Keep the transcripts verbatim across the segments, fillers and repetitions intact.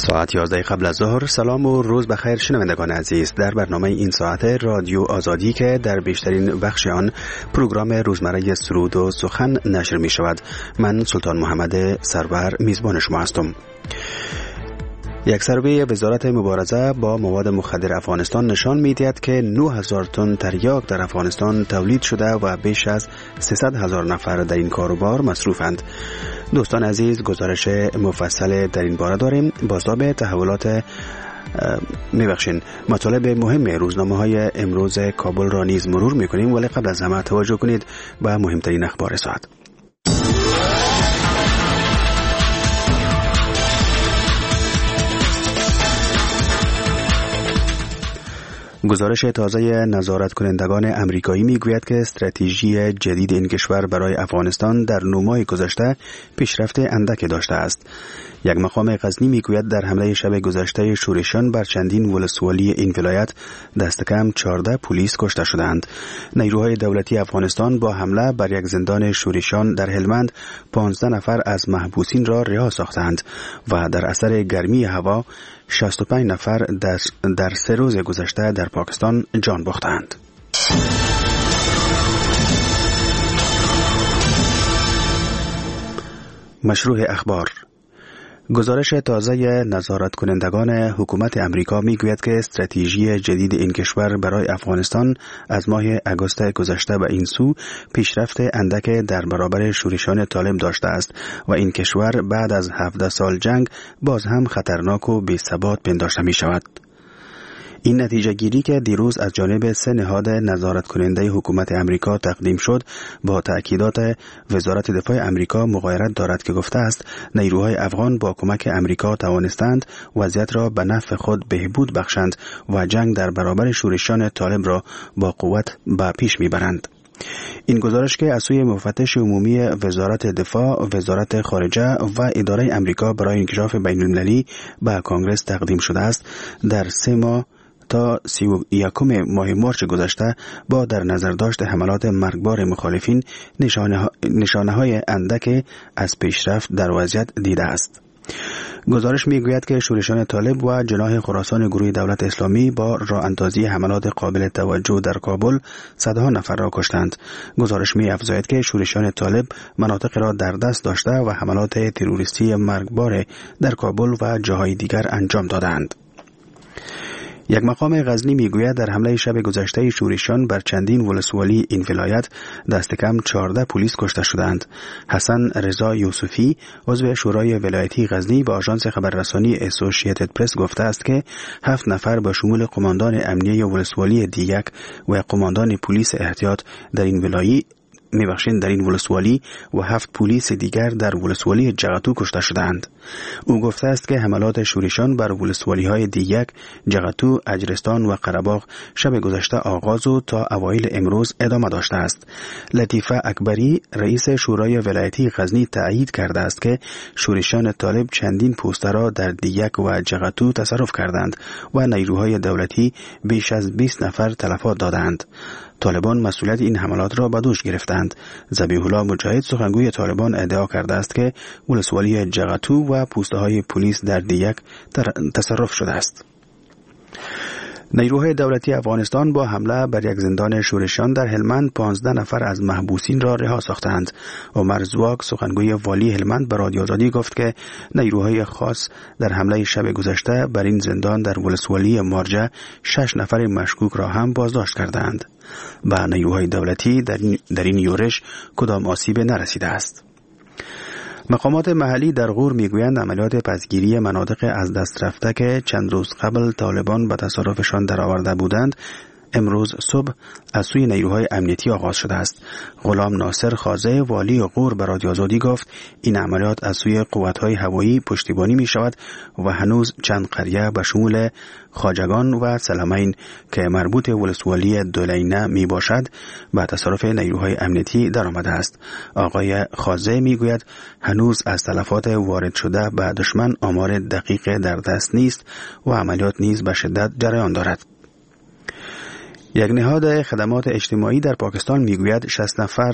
ساعت یازده قبل از ظهر. سلام و روز بخیر شنوندگان عزیز. در برنامه این ساعت رادیو آزادی که در بیشترین بخش آن پروگرام روزمره سرود و سخن نشر می شود، من سلطان محمد سرور میزبان شما هستم. یک سروی وزارت مبارزه با مواد مخدر افغانستان نشان می‌دهد که نه هزار تن تریاک در افغانستان تولید شده و بیش از سیصد هزار نفر در این کاروبار مصروفند. دوستان عزیز، گزارش مفصل در این باره داریم. بازتاب تحولات میبخشین مطالب مهم روزنامه‌های امروز کابل را نیز مرور می‌کنیم، ولی قبل از همه توجه کنید به مهمترین اخبار ساعت. گزارش تازه نظارت کنندگان امریکایی میگوید که استراتژی جدید این کشور برای افغانستان در نه ماه گذشته پیشرفت اندک داشته است. یک مقام غزنی میگوید در حمله شب گذشته شورشیان بر چندین ولسوالی این ولایت دست کم چهارده پلیس کشته شدند. نیروهای دولتی افغانستان با حمله بر یک زندان شورشیان در هلمند پانزده نفر از محبوسین را رها ساختند و در اثر گرمی هوا شصت و پنج نفر در, در سه روز گذشته در پاکستان جان باختند. مشروع اخبار. گزارش تازه نظارت کنندگان حکومت امریکا میگوید که استراتژی جدید این کشور برای افغانستان از ماه آگوست گذشته به این سو پیشرفت اندک در برابر شورشیان طالب داشته است و این کشور بعد از هفده سال جنگ باز هم خطرناک و بی‌ثبات پنداشته می شود. این نتیجه گیری که دیروز از جانب سه نهاد نظارت کننده حکومت امریکا تقدیم شد با تأکیدات وزارت دفاع امریکا مغایرت دارد که گفته است نیروهای افغان با کمک امریکا توانستند وضعیت را به نفع خود بهبود بخشند و جنگ در برابر شورشیان طالب را با قوت به پیش میبرند. این گزارش که از سوی مفتش عمومی وزارت دفاع، وزارت خارجه و اداره امریکا برای انکشاف بین‌المللی به کانگرس تقدیم شده است، در سه ماه تا سی و یکم ماه مارچ گذشته با در نظر داشت حملات مرگبار مخالفین نشانه, نشانه های اندک از پیشرفت در وضعیت دیده است. گزارش میگوید که شورشیان طالب و جناح خراسان گروه دولت اسلامی با راه اندازی حملات قابل توجه در کابل صدها نفر را کشتند. گزارش می افزاید که شورشیان طالب مناطق را در دست داشته و حملات تروریستی مرگبار در کابل و جاهای دیگر انجام دادند. یک مقام غزنی میگوید در حمله شب گذشته شورشیان بر چندین ولسوالی این ولایت دست کم چهارده پلیس کشته شدند. حسن رضا یوسفی عضو شورای ولایتی غزنی به آژانس خبررسانی اسوسییتد پرس گفته است که هفت نفر به شمول قماندان امنیه ولسوالی دیگک و قماندان پلیس احتیاط در این ولایت میبخشین در این ولسوالی و هفت پلیس دیگر در ولسوالی جغتو کشته شدند. او گفته است که حملات شورشیان بر ولسوالی های دیگر جغتو، اجرستان و قره‌باغ شب گذشته آغاز و تا اوایل امروز ادامه داشته است. لطیفه اکبری رئیس شورای ولایتی غزنی تایید کرده است که شورشیان طالب چندین پوسته را در دیگر و جغتو تصرف کردند و نیروهای دولتی بیش از بیست نفر تلفات دادند. طالبان مسئولیت این حملات را به دوش گرفتند. ذبیح الله مجاهد سخنگوی طالبان ادعا کرده است که ولسوالی جغتو و پوسته های پلیس در دیگ تصرف شده است. نیروهای دولتی افغانستان با حمله بر یک زندان شورشیان در هلمند پانزده نفر از محبوسین را رها ساختند. عمر زواک سخنگوی والی هلمند به رادیو آزادی گفت که نیروهای خاص در حمله شب گذشته بر این زندان در ولسوالی مارجه شش نفر مشکوک را هم بازداشت کردند. به نیروهای دولتی در این, در این یورش کدام آسیب نرسیده است. مقامات محلی در غور میگویند عملیات پسگیری مناطق از دست رفته که چند روز قبل طالبان به تصرفشان درآورده بودند امروز صبح از سوی نیروهای امنیتی آغاز شده است. غلام ناصر خازه والی غور به رادیو آزادی گفت این عملیات از سوی قوت‌های هوایی پشتیبانی می شود و هنوز چند قریه به شمول خواجگان و سلمین که مربوط ولسوالی دولینه می باشد به تصرف نیروهای امنیتی در آمده است. آقای خازه می گوید هنوز از تلفات وارد شده به دشمن آمار دقیق در دست نیست و عملیات نیز به شدت جریان دارد. یک نهاد خدمات اجتماعی در پاکستان میگوید شصت نفر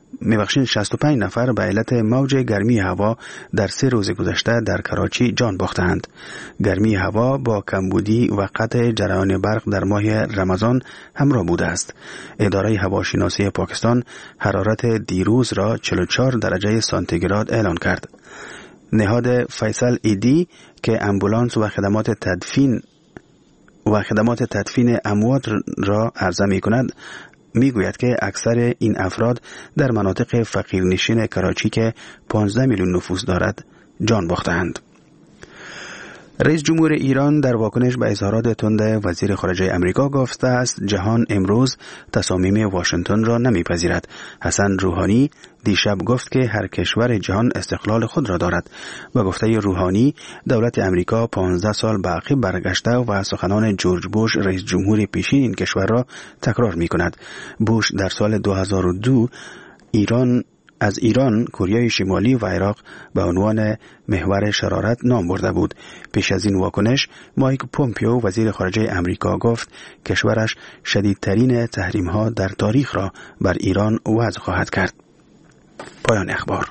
میبخشین شصت و پنج نفر به علت موج گرمی هوا در سه روز گذشته در کراچی جان باختند. گرمی هوا با کمبودی و قطع جریان برق در ماه رمضان همراه بوده است. اداره هواشناسی پاکستان حرارت دیروز را چهل و چهار درجه سانتیگراد اعلان کرد. نهاد فیصل ایدی که امبولانس و خدمات تدفین و خدمات تدفین اموات را عرضه می کند می گوید که اکثر این افراد در مناطق فقیرنشین کراچی که پانزده میلیون نفوس دارد جان باختند. رئیس جمهور ایران در واکنش به اظهارات تند وزیر خارجه امریکا گفته است جهان امروز تصامیم واشنگتن را نمیپذیرد. حسن روحانی دیشب گفت که هر کشور جهان استقلال خود را دارد. به گفته روحانی دولت امریکا پانزده سال به عقب برگشته و سخنان جورج بوش رئیس جمهور پیشین این کشور را تکرار می کند. بوش در سال دو هزار و دو ایران از ایران، کره شمالی و عراق به عنوان محور شرارت نام برده بود. پیش از این واکنش مایک پومپیو وزیر خارجه امریکا گفت کشورش شدیدترین تحریم‌ها در تاریخ را بر ایران وضع خواهد کرد. پایان اخبار.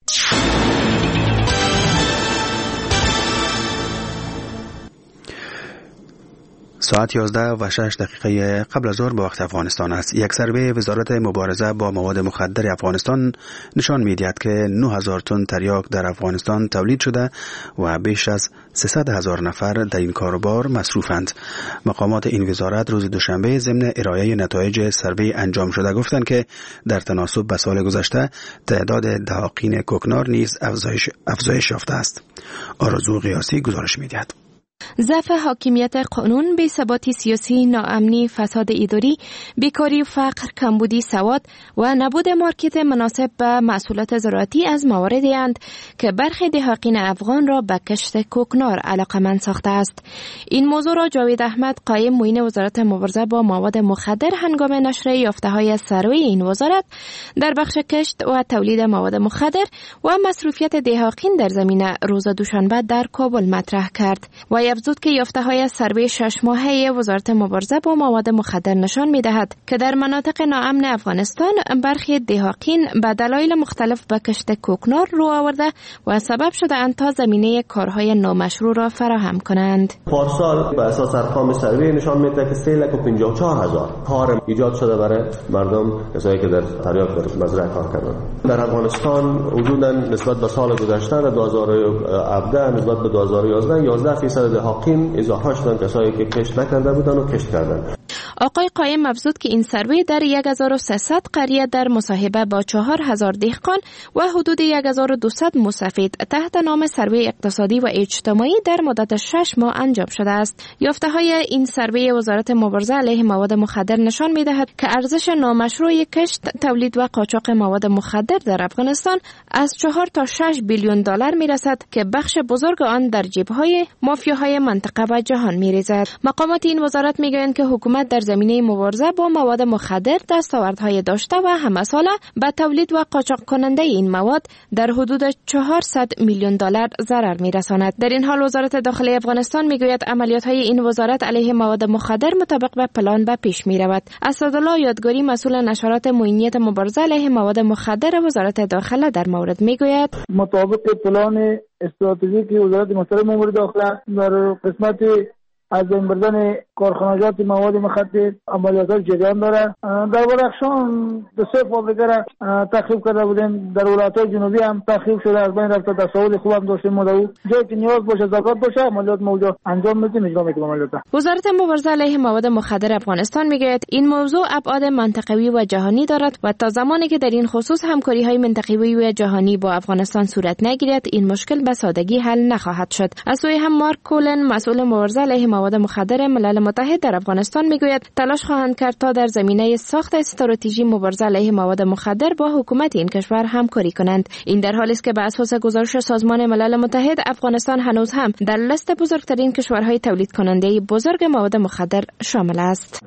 ساعت یازده و شش دقیقه قبل از ظهر به وقت افغانستان است. یک سروی وزارت مبارزه با مواد مخدر افغانستان نشان می‌دهد که نه هزار تن تریاک در افغانستان تولید شده و بیش از سیصد هزار نفر در این کاروبار مصروفند. مقامات این وزارت روز دوشنبه ضمن ارائه نتایج سروی انجام شده گفتند که در تناسب به سال گذشته تعداد دهاقین کوکنار نیز افزایش افزایش یافته است. آرزو قیاسی گزارش می‌دهد. ضعف حاکمیت قانون، بی‌ثباتی سیاسی، ناامنی، فساد اداری، بیکاری و فقر، کمبودی سواد و نبود مارکت مناسب به محصولات زراعتی از مواردی اند که برخی دهاقین افغان را به کشت کوکنار علاقه‌مند ساخته است. این موضوع را جاوید احمد قایم معین وزارت مبارزه با مواد مخدر هنگام نشر یافته‌های سروی این وزارت در بخش کشت و تولید مواد مخدر و مصروفیت دهاقین در زمینه روز دوشنبه در کابل مطرح کرد و افزود که یافته‌های سروی شش ماهه وزارت مبارزه با مواد مخدر نشان می‌دهد که در مناطق ناامن افغانستان برخی دهاقین به دلایل مختلف به کشت کوکنار رو آورده و سبب شده اند تا زمینه کارهای نامشروع را فراهم کنند. پارسال به اساس ارقام سروی نشان می‌دهد که سه لاک و پنجاه و چهار هزار کار ایجاد شده برای مردم کسایی که در تریاک در مزرعه کار کردند. در افغانستان حدوداً نسبت به سال گذشته در دو هزار و هفده نسبت به دو هزار و یازده یازده درصد دهاقین اضافه شدن کسایی که کشت نکرده بودن و کشت کردن. آقای قایم افزود که این سروی در هزار و سیصد قریه در مصاحبه با چهار هزار دهقان و حدود هزار و دویست مستفید تحت نام سروی اقتصادی و اجتماعی در مدت شش ماه انجام شده است. یافته‌های این سروی وزارت مبارزه علیه مواد مخدر نشان می‌دهد که ارزش نامشروع کشت، تولید و قاچاق مواد مخدر در افغانستان از چهار تا شش بیلیون دلار می‌رسد که بخش بزرگ آن در جیب‌های مافیاهای منطقه و جهان می‌ریزد. مقامات این وزارت می‌گویند که حکومت در زمینه مبارزه با مواد مخدر دستاوردهای داشته و همساله به تولید و قاچاق کننده این مواد در حدود چهارصد میلیون دلار ضرر می‌رساند. در این حال وزارت داخلی افغانستان می‌گوید عملیات‌های این وزارت علیه مواد مخدر مطابق به پلان به پیش می‌رود. اسدالله یادگاری مسئول نشرات معینیت مبارزه علیه مواد مخدر وزارت داخله در مورد می‌گوید مطابق پلان استراتژیک وزارت محترم امور داخله در قسمت از بین بردن کارخانجات مواد مخدر عملیات جریان داره. در برخشان دو سه فابریکه را تخریب کرده بودیم، در ولایت‌های جنوبی هم تخریب شده، از بین رفته. تصاویر خوب هم داشتیم مدعو جایی که نیاز باشه زکات باشه عملیات موجود انجام میدیم اجرا میکنیم عملیات. وزارت مبارزه علیه مواد مخدر افغانستان میگوید این موضوع ابعاد منطقوی و جهانی دارد و تا زمانی که در این خصوص همکاری‌های منطقوی و جهانی با افغانستان صورت نگیرد این مشکل به سادگی حل نخواهد شد. از سوی هم مارک کولن مسئول مبارزه علیه مواد مخدر ملل متحد در افغانستان میگوید تلاش خواهند کرد تا در زمینه ساخت استراتژی مبارزه علیه مواد مخدر با حکومت این کشور همکاری کنند. این در حالی است که به اساس گزارش سازمان ملل متحد افغانستان هنوز هم در لیست بزرگترین کشورهای تولید کننده بزرگ مواد مخدر شامل است.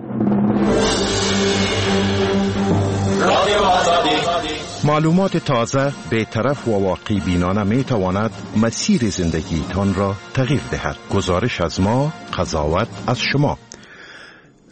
معلومات تازه، بی‌طرف و واقعی بینانه می تواند مسیر زندگی تان را تغییر دهد. گزارش از ما، قضاوت از شما.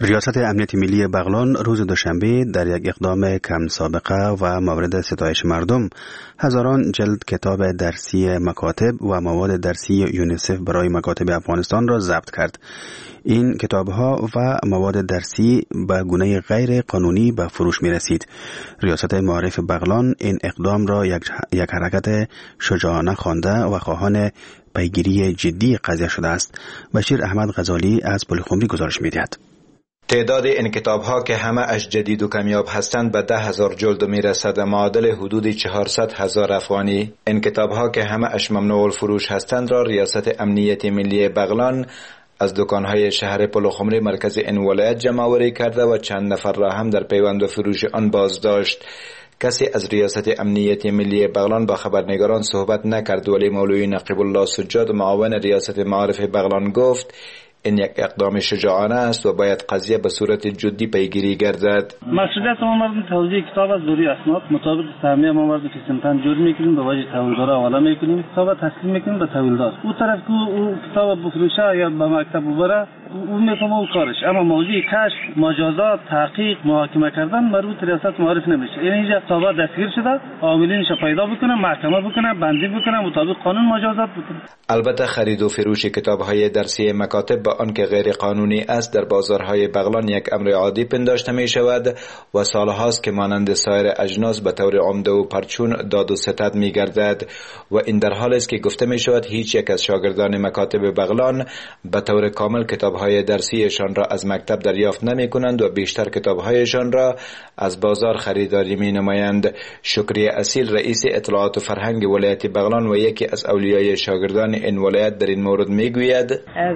ریاست امنیت ملی بغلان روز دوشنبه در یک اقدام کم سابقه و مورد ستایش مردم هزاران جلد کتاب درسی مکاتب و مواد درسی یونیسف برای مکاتب افغانستان را ضبط کرد. این کتاب‌ها و مواد درسی به گونه غیر قانونی به فروش می رسید. ریاست معارف بغلان این اقدام را یک, یک حرکت شجاعانه خوانده و خواهان پیگیری جدی قضیه شده است. بشیر احمد غزالی از پلخمری گزارش می دهد. تعداد این کتاب ها که همه اش جدید و کمیاب هستند به ده هزار جلد می رسد، معادل حدود چهارصد هزار افغانی. این کتاب ها که همه اش ممنوع الفروش هستند را ریاست امنیت ملی بغلان از دکانهای شهر پلخمری مرکز این ولایت جمع آوری کرده و چند نفر را هم در پیوند و فروش آن بازداشت. کسی از ریاست امنیت ملی بغلان با خبرنگاران صحبت نکرد، ولی مولوی نقیب الله سجاد معاون ریاست معارف بغلان گفت این یک اقدام شجاعانه است و باید قضیه به صورت جدی پیگیری گردد. مسئولیت ما مردم توزیع کتاب از دوری اسناد مطابق سهمیه ما مردم فیسمتن جور میکنیم به وجه تحویلدار حواله میکنیم، کتاب تسلیم میکنیم به تحویلدار. اون طرف که او کتاب بفروشه یا به مکتب ببره اون میفهمه او کارش، اما موضوع کشف، مجازات، تحقیق، محاکمه کردن مربوط ریاست معارف نمیشه. این اینجا کتابا دستگیر شده، عاملینش پیدا بکنه، محکمه بکنه، بندی بکنه، مطابق قانون مجازات بکنه. البته خرید و فروش کتاب‌های درسی مکاتب با آنکه غیر قانونی است در بازارهای بغلان یک امر عادی پنداشته می شود و سالهاست که مانند سایر اجناس به طور عمده و پرچون داد و ستد می گردد و این در حالی است که گفته می شود هیچ یک از شاگردان مکاتب بغلان به طور کامل کتاب‌های درسیشان را از مکتب دریافت نمی کنند و بیشتر کتاب‌هایشان را از بازار خریداری می نمایند. شکری اصیل رئیس اطلاعات و فرهنگ ولایت بغلان و یکی از اولیای شاگردان این ولایت در این مورد می گوید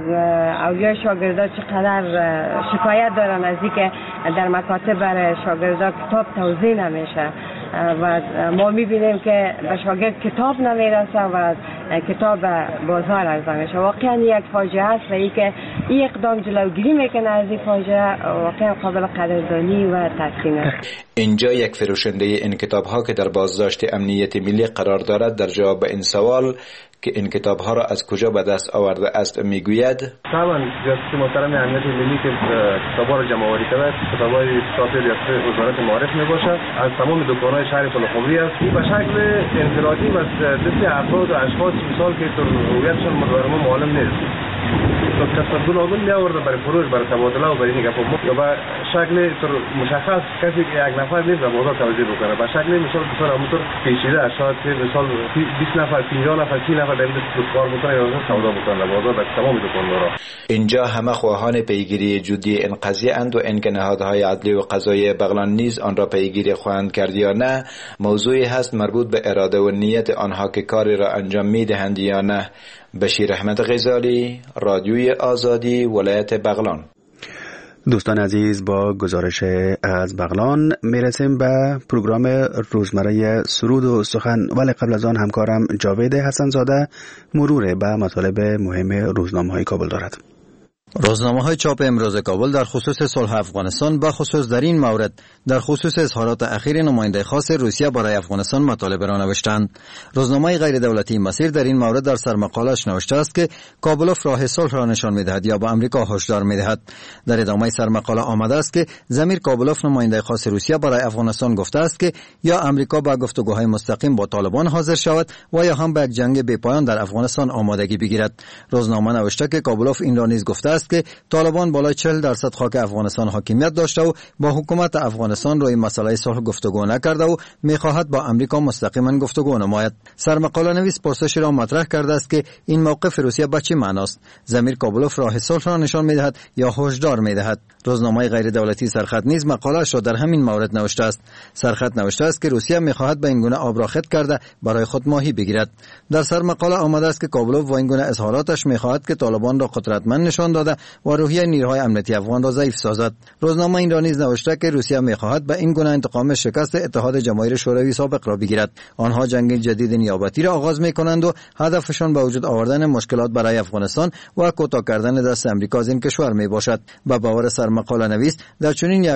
اولیای شاگردان چقدر شکایت دارن از اینکه در مکاتب برای شاگردان کتاب توزیع نمیشه و ما میبینیم که به شاگرد کتاب نمیرسه و کتاب بازار عرضه میشه. واقعا یک فاجعه است و اینکه این اقدام جلوگیری میکنه از این فاجعه واقعا قابل قدردانی و تحسین است. اینجا یک فروشنده این کتاب ها که در بازداشت امنیت ملی قرار دارد در جواب این سوال که این کتاب ها را از کجا به دست آورده است میگوید طبعا ریاست محترم امنیت ملی که کتاب ها را جمع آوری کرده، کتاب های ساخت ریاست وزارت معارف میباشد، از تمام دکان های شهر پلخمری است. این به شکل انفرادی و دست افراد و اشخاص مثال که در هویتشان برای ما معلوم نیست تو کسب گوناگون میآورده برای فروش، برای تبادله و برای این گپ یا به شکل مشخص کسی که یک نفر نیست در بازار توزیع بکنه، به شکل مثال مثلا همونطور پیچیده شاید مثال بیست نفر، پنجاه نفر، سی نفر در این کار بکنه یا سودا بکنه در بازار در تمام دکان‌ها. اینجا همه خواهان پیگیری جدی این قضیه اند و اینکه نهادهای عدلی و قضایی بغلان نیز آن را پیگیری خواهند کرد یا نه موضوعی هست مربوط به اراده و نیت آنها که کاری را انجام میدهند یا نه. بشیر احمد غزالی، رادیوی آزادی، ولایت بغلان. دوستان عزیز، با گزارش از بغلان میرسیم به پروگرام روزمره سرود و سخن، ولی قبل از آن همکارم جاوید حسن زاده مرور به مطالب مهم روزنامه‌های کابل دارد. روزنامه‌های چاپ امروز کابل در خصوص صلح افغانستان به خصوص در این مورد در خصوص اظهارات اخیر نماینده خاص روسیه برای افغانستان مطالب را نوشتند. روزنامه غیر دولتی مسیر در این مورد در سرمقاله‌اش نوشته است که کابلوف راه صلح را نشان می‌دهد یا به آمریکا هشدار می‌دهد. در ادامه سرمقاله آمده است که ضمیر کابلوف نماینده خاص روسیه برای افغانستان گفته است که یا آمریکا با گفتگوهای مستقیم با طالبان حاضر شود و یا هم به جنگ بی‌پایان در افغانستان آمادگی بگیرد. روزنامه نوشته که کابلوف این را نیز گفته است که طالبان بالای چهل درصد خاک افغانستان حاکمیت داشته و با حکومت افغانستان روی مسئله صلح گفتگو نکرده و می‌خواهد با آمریکا مستقیما گفتگو نماید. سرمقاله نویس پرسشی را مطرح کرده است که این موقف روسیه به چه معناست؟ ضمیر کابلوف راه صلح را نشان می‌دهد یا هشدار می‌دهد؟ روزنامه غیر دولتی سرخط نیز مقاله‌اش را در همین مورد نوشته است. سرخط نوشته است که روسیه می‌خواهد به این گونه آب را خط کرده برای خود ماهی بگیرد. در سرمقاله آمده است که کابلوف با این گونه اظهاراتش می‌خواهد که طالبان را قدرتمند نشان داده و روحیه نیروهای امنیتی افغان را ضعیف سازد. روزنامه این را نیز نوشته که روسیه می‌خواهد به این گونه انتقام شکست اتحاد جماهیر شوروی سابق را بگیرد. آنها جنگ جدید نیابتی را آغاز می‌کنند و هدفشان به وجود آوردن مشکلات برای افغانستان و کوتاه کردن دست آمریکا از این کشور میباشد. با باور سرمقاله نویس در چنین یک حالت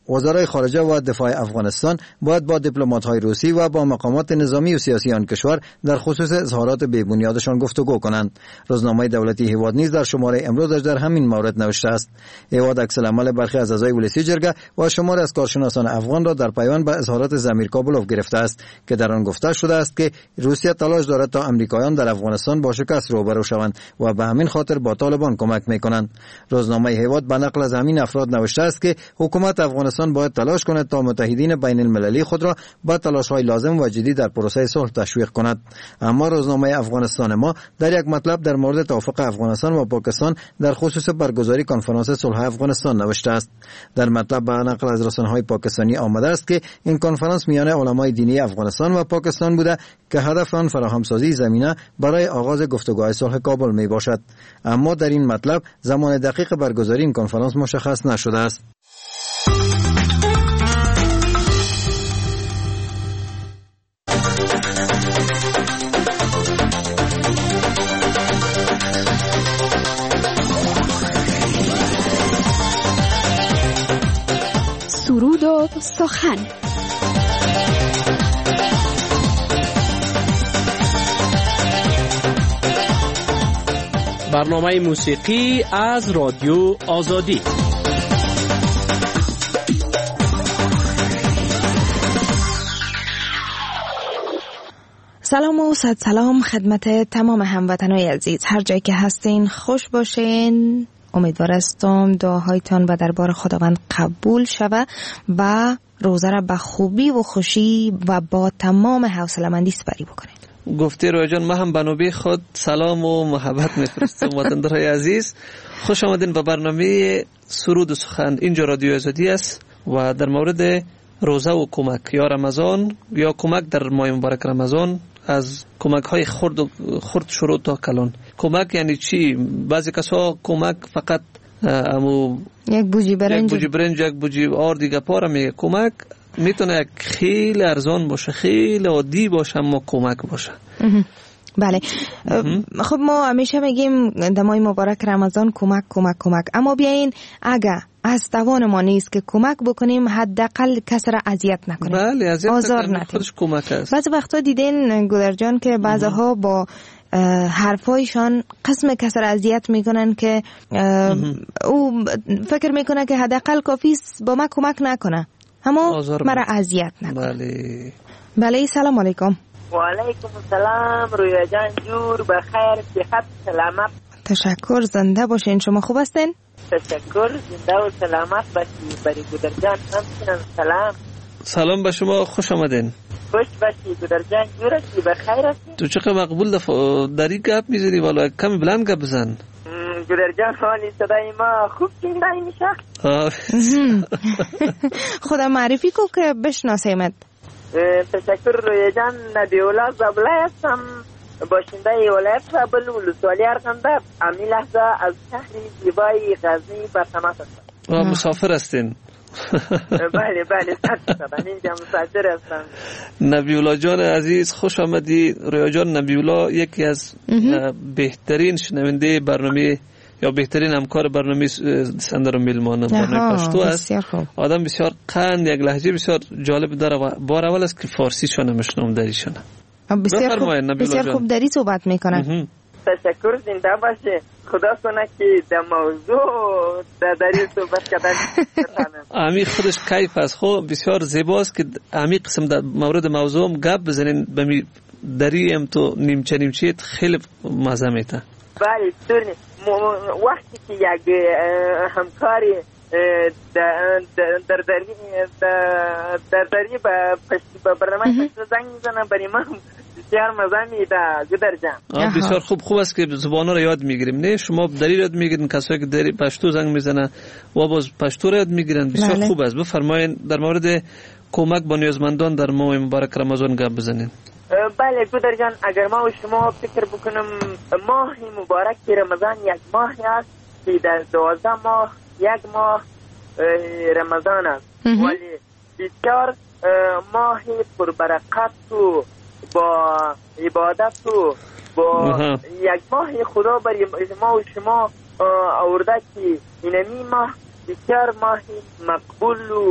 وزرای خارجه و دفاع افغانستان باید با دیپلمات‌های روسی و با مقامات نظامی و سیاسی آن کشور در خصوص اظهارات بی‌بنیادشان گفتگو کنند. روزنامه دولتی هیواد نیز در شماره امروزش در همین مورد نوشته است. هیواد عکس‌العمل برخی از اعضای ولسی جرگه و شمار از کارشناسان افغان را در پیوند به اظهارات زمیر کابلوف گرفته است که در آن گفته شده است که روسیه تلاش دارد تا امریکایان در افغانستان با شکست روبرو شوند و به همین خاطر با طالبان کمک می‌کنند. روزنامه هیواد به نقل از همین افراد نوشته است که حکومت افغانستان باید تلاش کند تا متحدین بین المللی خود را با تلاش‌های لازم و جدی در پروسه صلح تشویق کند. اما روزنامه افغانستان ما در یک مطلب در مورد توافق افغانستان و پاکستان در خصوص برگزاری کنفرانس صلح افغانستان نوشته است. در مطلب به نقل از رسانه‌های پاکستانی آمده است که این کنفرانس میان علمای دینی افغانستان و پاکستان بوده که هدف آن فراهمسازی زمینه برای آغاز گفتگوهای صلح کابل می باشد. اما در این مطلب زمان دقیق برگزاری این کنفرانس مشخص نشده است. سرود و سخن. برنامه موسیقی از رادیو آزادی. سلام و صد سلام خدمت تمام هموطنان عزیز، هر جایی که هستین خوش باشین. امیدوارستم دعاهایتان به دربار خداوند قبول شوه و روزه را به خوبی و خوشی و با تمام حوصله‌مندی سپری بکنید. گفته رویا جان، ما هم به نوبه خود سلام و محبت میفرستم وطندارای عزیز. خوش آمدین به برنامه سرود و سخن. اینجا رادیو آزادی است و در مورد روزه و کمک یا رمضان یا کمک در ماه مبارک رمضان، از کمک های خرد و خرد شروع تا کلان. کمک یعنی چی؟ بعضی کسا کمک فقط امو یک بوجی برنج یک بوجی برنج یک بوجی آر دیگه پاره میگه. کمک میتونه یک خیلی ارزان باشه، خیلی عادی باشه، اما کمک باشه. بله. خب ما همیشه میگیم در ماه مبارک رمضان کمک کمک کمک، اما بیاین اگه از توان ما نیست که کمک بکنیم، حداقل کس را اذیت نکنیم. بله، اذیت نکنیم، خودش کمک است. بعضی وقتا دیدین گلر جان که بعضها با حرفایشان قسم کس را اذیت میکنن که او فکر میکنه که حداقل کافی است با ما کمک نکنه، اما مرا اذیت نکنه. بله بله. سلام علیکم. و علیکم السلام. رویا جان جور بخیر، صحت سلامت. تشکر، زنده باشین. شما خوب هستین؟ تشکر، زنده و سلامت باشی. بری گودر جان همچنان سلام. سلام به شما، خوش آمدین. خوش باشی گودر جان جور هستی، بخیر هستی؟ تو چقدر مقبول دف... داری گپ میزنی، والا کمی بلند گپ بزن. گودر جان حالی صدای ما خوب چنده میشه. خدا معرفی کو که بشناسیمت. تشکر رویا جان. نبی الله زبله هستم، باشنده ولایت زابل ولسوالی ارغنداب. امی لحظه از شهری زیبای غزنی به تماس هستم. مسافر هستین؟ بله بله صد من اینجا مسافر هستم. نبی الله جان عزیز خوش آمدی. رویا جان، نبی الله یکی از بهترین شنونده برنامه یا بهترین همکار برنامه سندر و میلمان برنامه پشتو است. آدم بسیار قند، یک لهجه بسیار جالب داره و بار اول است که فارسی شونه مشنم دریشونه. بسیار خوب بسیار خوب دری صحبت میکنه. تشکر، زنده باشه. خدا کنه که در موضوع در دری صحبت کردن امی خودش کیف است. خب بسیار زیباست که امی قسم در مورد موضوع گپ بزنین. بمی دری ام تو نیمچه نیمچه خیلی مزه میته. بله دورنی وقتی که یک همکاری در در دری در دری با برنامه زنگ میزنه برای من بسیار مزه میده گودر جان. بسیار خوب خوب است که زبانا رو یاد میگیریم. نه شما دری یاد میگیرین، کسایی که دری پشتو زنگ میزنه و باز پشتو رو یاد میگیرن. بسیار بله. خوب است. بفرمایید در مورد کمک به نیازمندان در ماه مبارک رمضان گپ بزنین. بله گودر جان، اگر ما و شما فکر بکنم ماه مبارک رمضان یک ماهی است که در دوازده ماه یک ماه رمضان است، ولی بسیار ماهی پربرکت و با عبادت و با یک ماه خدا برای ما و شما آورده که اینمی ماه بسیار ماهی مقبول و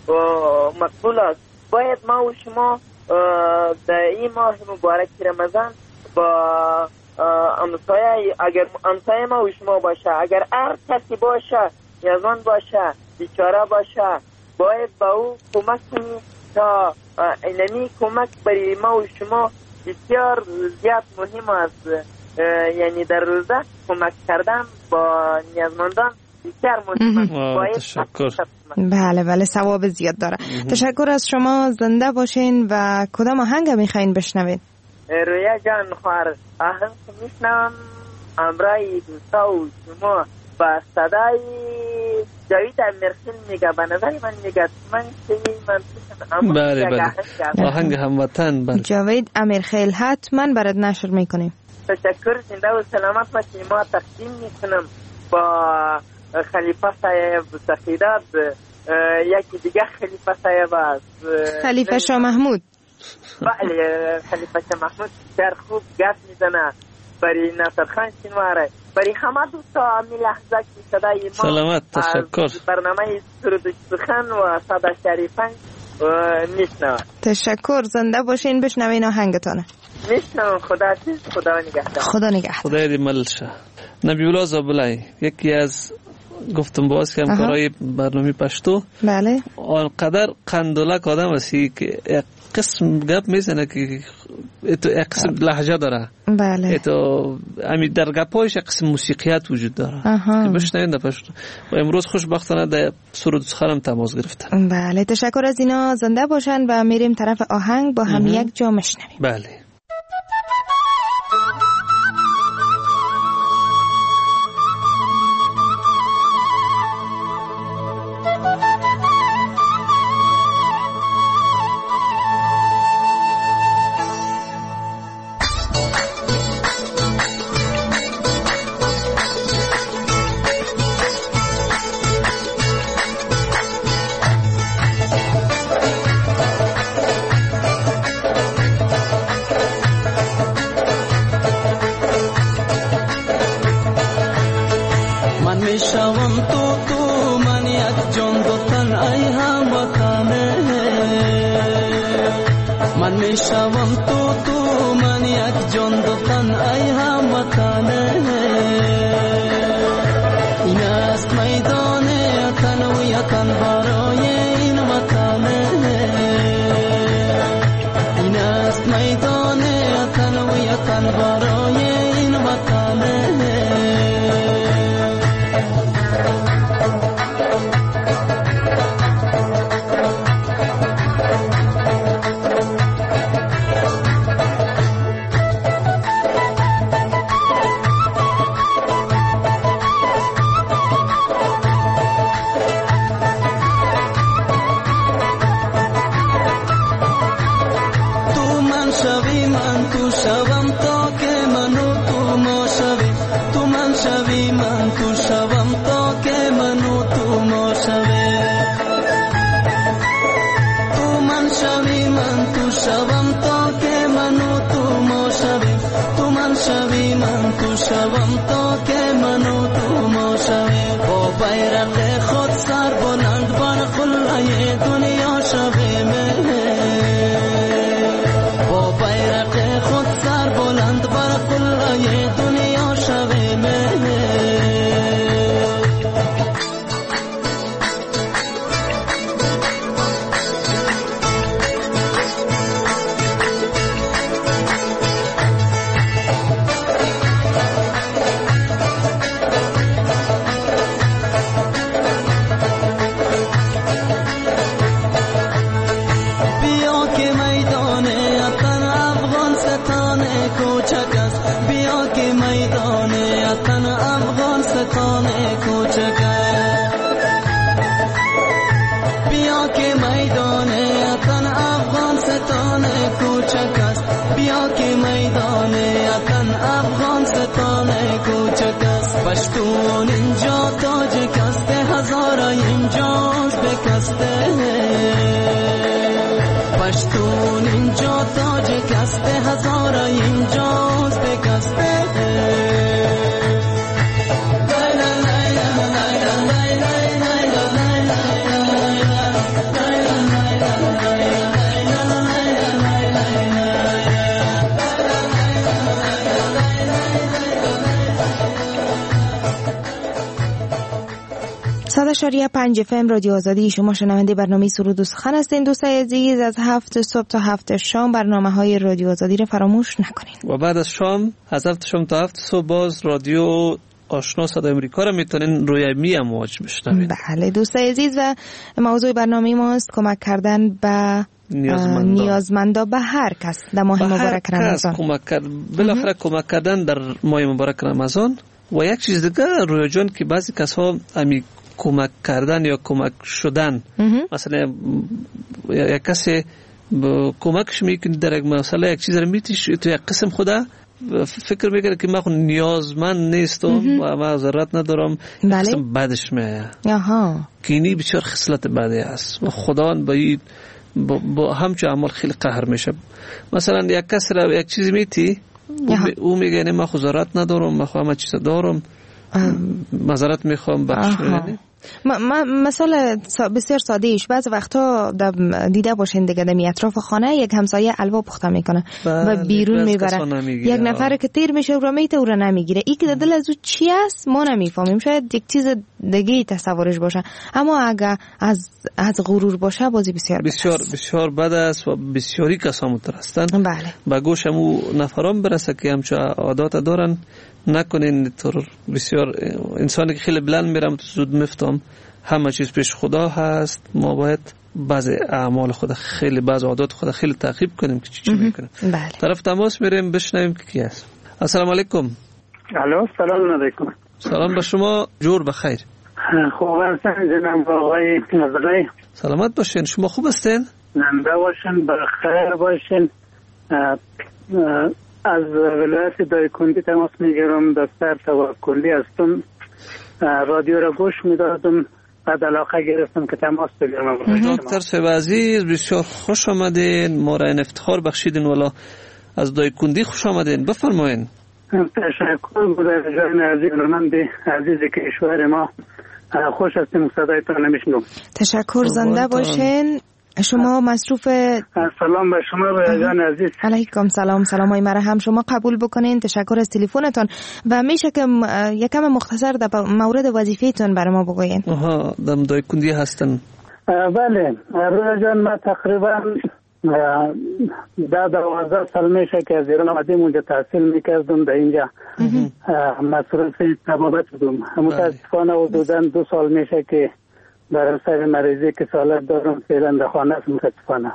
مقبول است. باید ما و شما در این ماه مبارک رمضان با امسایه، اگر امسایه ما و شما باشه، اگر هر کسی باشه، نیازمند باشه، بیچاره باشه، باید با او کمک کنی تا اینمی کمک برای ما و شما بسیار زیاد مهم است. یعنی در روزه کمک کردن با نیازمندان بسیار مهم است. باید تشکر. بله بله ثواب زیاد داره. تشکر از شما، زنده باشین. و کدام آهنگ میخواین بشنوین؟ رویا جان خوار آهنگ میشنوم امرای دوستا و شما با صدای جاوید امیرخیل میگه. به نظر من میگه من چی من بله بله آهنگ هموطن. بله جاوید امیرخیل حتما برات نشر میکنیم. تشکر. زنده و سلامت باشی. ما تقدیم میکنم با خلیفه صاحب سخیداد. یکی دیگه خلیفه صاحب است، خلیفه شاه محمود. بله خلیفه شاه محمود در خوب گپ میزنه. برای ناصر خان شنواره، برای همه دوستا امی لحظه که صدای ما سلامت. تشکر. برنامه سرود سخن و صدا شریفان میشنوه. تشکر. زنده باشین. بشنوین آهنگتانه. میشنوم. خدا چیز خدا نگهدار. خدا نگهدار. خدای دی ملشه. نبی الله زابلای یکی از گفتم باز که همکارای برنامه پشتو، بله آنقدر قندولک آدم هستی که یک قسم گپ میزنه که اتو یک قسم لهجه داره. بله اتو امی در گپایش یک قسم موسیقیت وجود داره که بشنوین در پشتو. و امروز خوشبختانه در سرود سخنم تماس گرفتن. بله تشکر از اینا. زنده باشن و میریم طرف آهنگ با هم یک جا مشنویم. بله اشاریه پنج اف ام رادیو آزادی. شما شنونده برنامه سرود و سخن هستین دوستای عزیز. از هفت صبح تا هفت شام برنامه های رادیو آزادی رو فراموش نکنین و بعد از شام از هفت شام تا هفت صبح باز رادیو آشنا صدای امریکا رو میتونین روی می هم واج بشنوین. بله دوستای عزیز، و موضوع برنامه ماست کمک کردن به نیازمندا نیازمندا به هر کس در ماه مبارک رمضان. کمک کرد بالاخره کمک کردن در ماه مبارک رمضان. و یک چیز دیگه روی جان که بعضی کسا امی کمک کردن یا کمک شدن، مثلا یک کسی کمکش میکنی در یک مسئله یک چیز رو میتیش تو یک قسم خدا فکر میکنه که من نیازمند نیستم و من ضرورت ندارم، قسم بعدش میاد. که اینی بسیار خصلت بعدی است و خدا با این با, با همچه عمل خیلی قهر میشه. مثلا یک کسی را یک چیز میتی او میگه نه من خود ضرورت ندارم، من خود همه چیز دارم، معذرت میخوام بخش میدنی. ما مثلا بسیار ساده ایش بعض وقتا دیده باشین دیگه در اطراف خانه یک همسایه الوا پخته میکنه و بیرون میبره، یک نفر که تیر میشه و میته او را نمیگیره. این که دل از او چی است ما نمیفهمیم، شاید یک چیز دیگه تصورش باشه، اما اگه از از غرور باشه بازی بسیار بسیار بسیار بد است و بسیاری کسا مترستن. بله با گوش همو نفران برسه که همچه عادات دارن نکنین. طور بسیار انسانی که خیلی بلند میرم تو زود مفتم همه چیز پیش خدا هست. ما باید بعض اعمال خدا خیلی بعض عادات خدا خیلی تعقیب کنیم که چی چی میکنیم. بله. طرف تماس میریم بشنویم که کی است. السلام علیکم. الو سلام علیکم. سلام به شما، جور بخیر. خوب هستن جناب آقای نظری؟ سلامت باشین. شما خوب هستین؟ زنده باشین، بخیر باشین. از ولایت دایکنډي تماس میگیرم. دکتر توکلی هستم. رادیو را گوش میدادم، بعد علاقه گرفتم که تماس بگیرم. دکتر صاحب عزیز بسیار خوش آمدین، ما را این افتخار بخشیدین. والا از دایکنډي خوش آمدین، بفرمایین. تشکر بزرگان عزیز من دی عزیزی که کشور ما خوش هستیم، صدایتان نمیشنم. تشکر، زنده باشین. شما مصروف سلام به شما بزرگان عزیز. علیکم سلام. سلام های مرا هم شما قبول بکنین. تشکر از تلفنتون و میشه که یکم مختصر در مورد وظیفه‌تون برای ما بگوین؟ آها دم دایکنډي هستن. بله رویا جان، ما تقریبا در دوازده سال میشه که از ایران آمدیم، اونجا تحصیل میکردم، در اینجا مصروف طبابت بودم. متاسفانه حدوداً دو سال میشه که برای سر مریضی که سالت دارم فعلا در خانه است. متاسفانه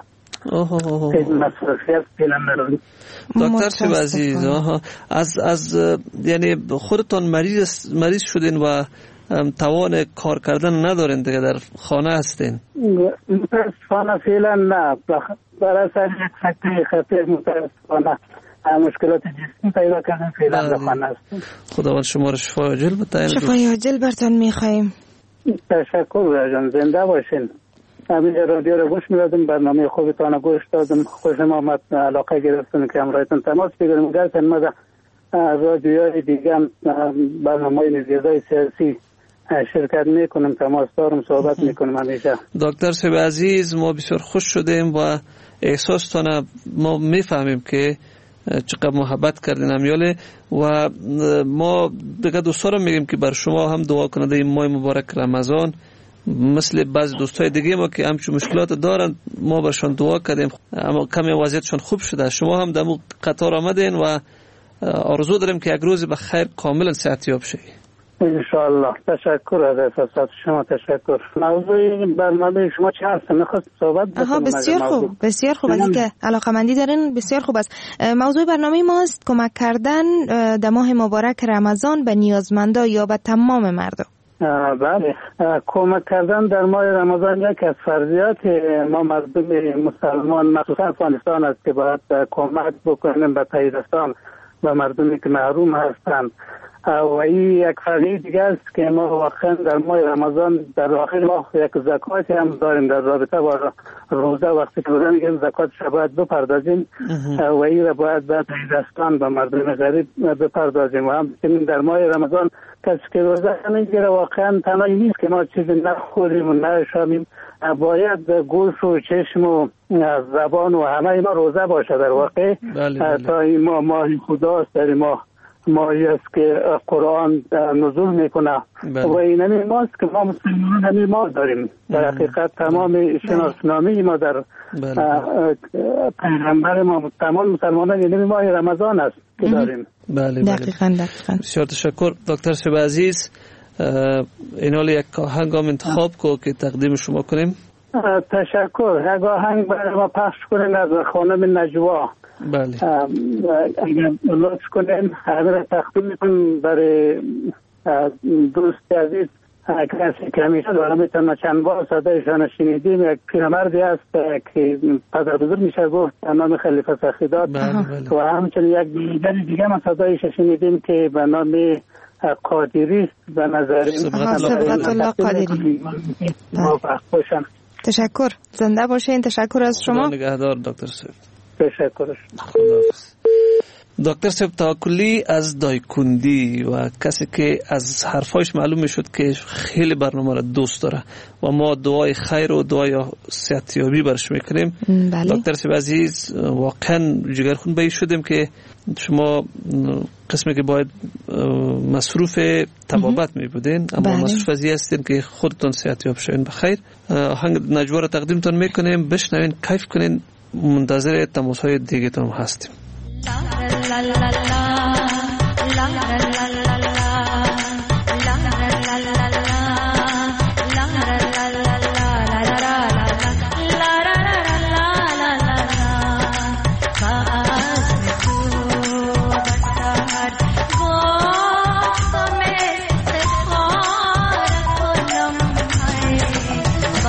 این مصروفیت فعلا ندارم. دکتر صاحب عزیز، آها از از یعنی خودتون مریض مریض شدین و توان کار کردن ندارین دیگه، در خانه هستین؟ متاسفانه فعلا نه، برای سر یک سکته خطیر متاسفانه مشکلات جسمی پیدا کردن، فعلا در خانه هستیم. خداوند شما رو شفای عاجل بده. شفای عاجل برتون میخوایم. تشکر جان، زنده باشین. همین رادیو رو گوش میدادم، برنامه خوبتان رو گوش دادم، خوشم آمد، علاقه گرفتم که همراهتون تماس بگیرم. گرچه ما در رادیوهای دیگه برنامه نزیدهای سیاسی شرکت میکنم، تماس دارم، صحبت میکنم همیشه. دکتر صاحب عزیز ما بسیار خوش شدیم و احساستان ما میفهمیم که چقدر محبت کردین امیاله و ما دیگه دوستا رو میگیم که بر شما هم دعا کننده این ماه مبارک رمضان، مثل بعض دوستای دیگه ما که همچون مشکلات دارن ما برشان دعا کردیم، اما کمی وضعیتشون خوب شده. شما هم در قطار آمدین و آرزو داریم که یک روز به خیر کاملا صحتیاب شید انشاءالله. تشکر از احساسات شما. تشکر. موضوع برنامه شما چه هست؟ میخواست صحبت بکنم. آها بسیار خوب، بسیار خوب. از اینکه علاقه‌مندی دارین بسیار خوب است. موضوع برنامه ماست کمک کردن در ماه مبارک رمضان به نیازمندا یا به تمام مردم. بله، کمک کردن در ماه رمضان یک از فرضیات ما مردم مسلمان مخصوصا افغانستان است که باید کمک بکنیم به تاییدستان و مردمی که محروم هستند. و این یک فرضیه دیگه است که ما واقعا در ماه رمضان در آخر ماه یک زکاتی هم داریم در رابطه با روزه. وقتی که روزه میگیم زکاتش باید بپردازیم و این را باید به تاییدستان به مردم غریب بپردازیم. و همچنین در ماه رمضان کسی که روزه میگیره واقعا تنهایی نیست که ما چیزی نخوریم و نشامیم، باید گوش و چشم و زبان و همه ما روزه باشه در واقع. بله بله. تا این ماه ماه خداست، در این ماه ماهی است که قرآن نزول میکنه و اینمی ماست که ما مسلمانان همی ما داریم. در حقیقت تمام شناسنامه ما در پیغمبر ما تمام مسلمانان اینمی ماه رمضان است که داریم. بله دقیقاً دقیقاً. بسیار تشکر دکتر شب عزیز. این حال یک آهنگ هم انتخاب کو که تقدیم شما کنیم. تشکر. یک آهنگ برای ما پخش کنین از خانم نجوا. بله. اگر لطف کنین همه تقدیم میکنم برای دوست عزیز کسی که همیشه دارم میتونم چند بار صدایشان شنیدیم. یک پیرمردی است که پدر بزرگ میشه گفت به نام خلیفه سخیدات و همچنین یک دیگر دیگه ما صدایش شنیدیم که به نام قادری است. به نظر سبقت الله قادری. تشکر. زنده باشین. تشکر از شما. نگهدار دکتر صاحب. تشکر. دکتر صاحب تاکلی از دایکندی و کسی که از حرفایش معلوم میشد که خیلی برنامه را دوست داره و ما دعای خیر و دعای صحتیابی برش میکنیم. بله. دکتر صاحب عزیز واقعا جگرخون بایی شدیم که شما قسمی که باید مصروف طبابت می بودین اما بله. مصروف ازی هستین که خودتون صحتیاب شوین بخیر. آهنگ نجوا را تقدیمتون میکنیم، بشنوین، کیف کنین. منتظر تماس های دیگه تون هستیم.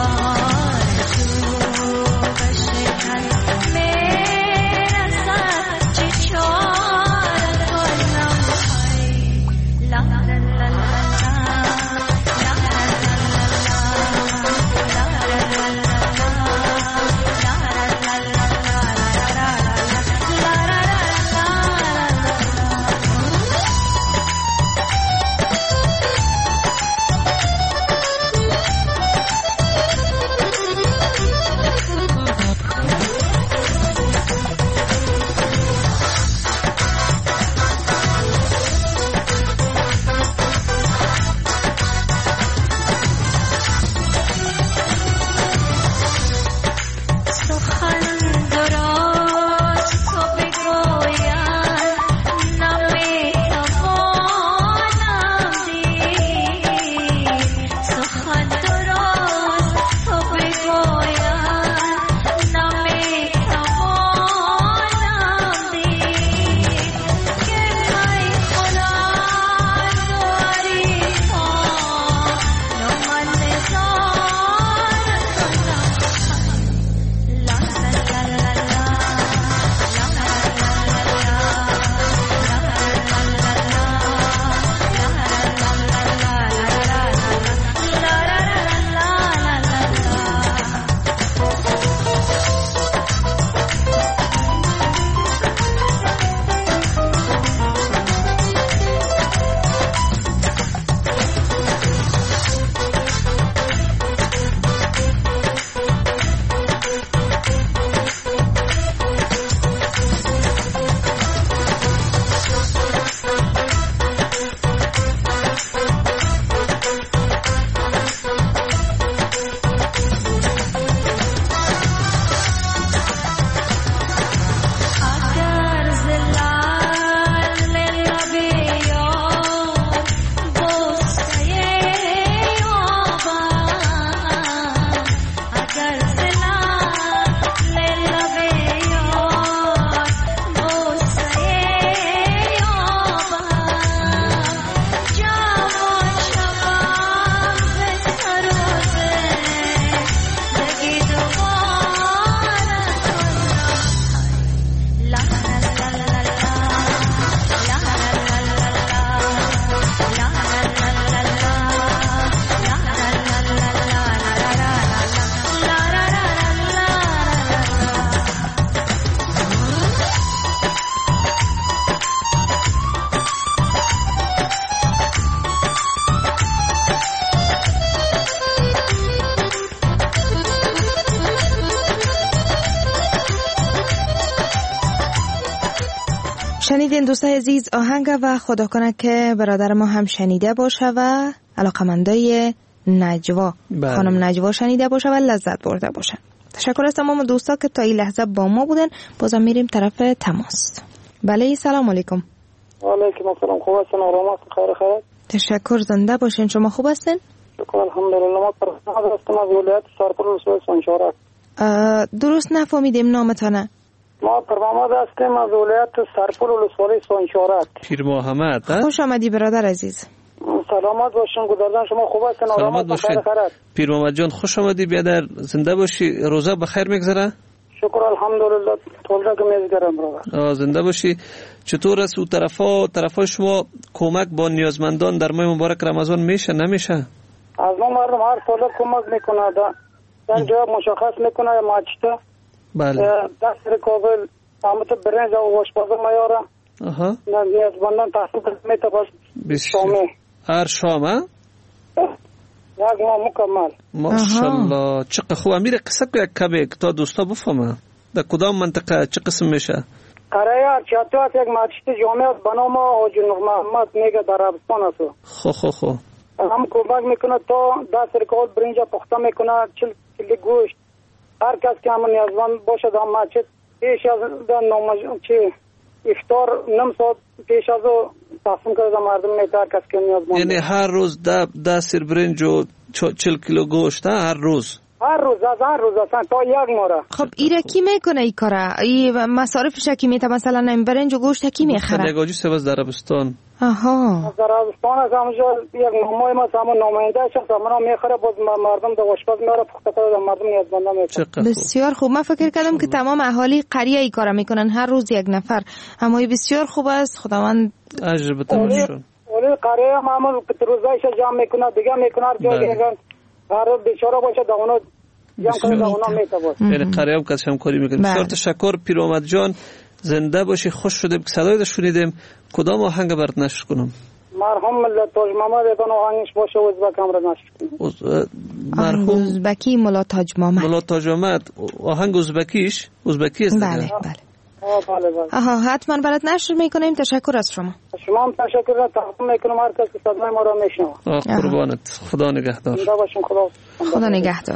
मेरा साथ شنیدین دوستای عزیز آهنگ و خدا کنه که برادر ما هم شنیده باشه و علاقمندای نجوا بله. خانم نجوا شنیده باشه و لذت برده باشه. تشکر از تمام دوستا که تا این لحظه با ما بودن. بازم میریم طرف تماس. بله سلام علیکم. و علیکم السلام. خوب هستین؟ آرام هستین؟ خیر خیر. تشکر. زنده باشین. شما خوب هستین؟ شکر الحمدلله. ما فرزند هستم از ولایت سرپل ولسوالی سنجارک. درست نفهمیدیم نامتانه. ما پرمامد هستیم از ولایت سرپل ولسوالی سنجارک. پیر محمد. خوش آمدی برادر عزیز. سلامت باشین. گودردان شما خوب هستین؟ آرام هستین؟ خیر خیر. پیر محمد جان خوش آمدی. بیادر زنده باشی. روزه بخیر میگذره؟ شکر الحمدلله. طول که میگذرم برادر. زنده باشی. چطور است اون طرفا طرفا شما کمک با نیازمندان در ماه مبارک رمضان میشه نمیشه؟ از ما مردم هر سال کمک میکنه. در جواب مشخص میکنه ماچته. بله. دست کابل آمد برنج و واشپزا میاره. آها. نیازمندان تحصیل میته باش. شامی. هر شام ها؟ یک ماه مکمل. ماشاءالله. چقدر خوب. امیر قصه که یک کمی تا دوستا بفهمه. در کدام منطقه چه قسم میشه؟ قرایه چاتوات یک ماچته جامعه بنام حاجی نور محمد میگه در عربستان است. خو خو خو. هم کمک میکنه تا دست رکال برنج پخته میکنه چل کیلو گوشت. هر کس که همون نیازمند باشه در مسجد پیش از نماز چه افطار نیم ساعت پیش از تقسیم کرده مردم میته هر کس که نیازمند. یعنی هر روز ده ده سیر برنج و چل کیلو گوشت هر روز. هر روز از هر روز اصلا تا یک ماه. خب ایره کی میکنه ای کاره؟ ای مصارفش کی میته؟ مثلا این برنج و گوشت کی میخره؟ نگاجی سبز در عربستان. آها. در عربستان از همونجا یک مامای ما همون نماینده شخص همون میخره باز مردم در آشپز میاره پخته کنه مردم نیازمندا میکنه. بسیار خوب. من فکر کردم که تمام اهالی قریه ای کارا میکنن هر روز یک نفر. اما بسیار خوب است. خداوند اجر بده برشون. ولی قریه معمول روزایش جمع میکنه دیگه میکنه هر جایی میگن هر روز بیچاره باشه داونا جمع کنه داونا میتابه. یعنی قریه هم کسی همکاری میکنه. بسیار تشکر پیر محمد جان. زنده باشی. خوش شدیم که صدایت شنیدیم. کدام آهنگ برات نشر کنم؟ مرحوم ملا تاج محمد ابن آهنگش باشه ازبک هم را نشر کنم. مرحوم ازبکی ملا تاج محمد. ملا تاج محمد آهنگ ازبکیش ازبکی است. بله بله. بله بله. آها حتما برات نشر میکنیم. تشکر از شما. شما هم تشکر. تقدیم میکنم هر کس که صدای ما را میشنوه. قربانت. خدا نگهدار. زنده باشین. خدا خدا نگهدار.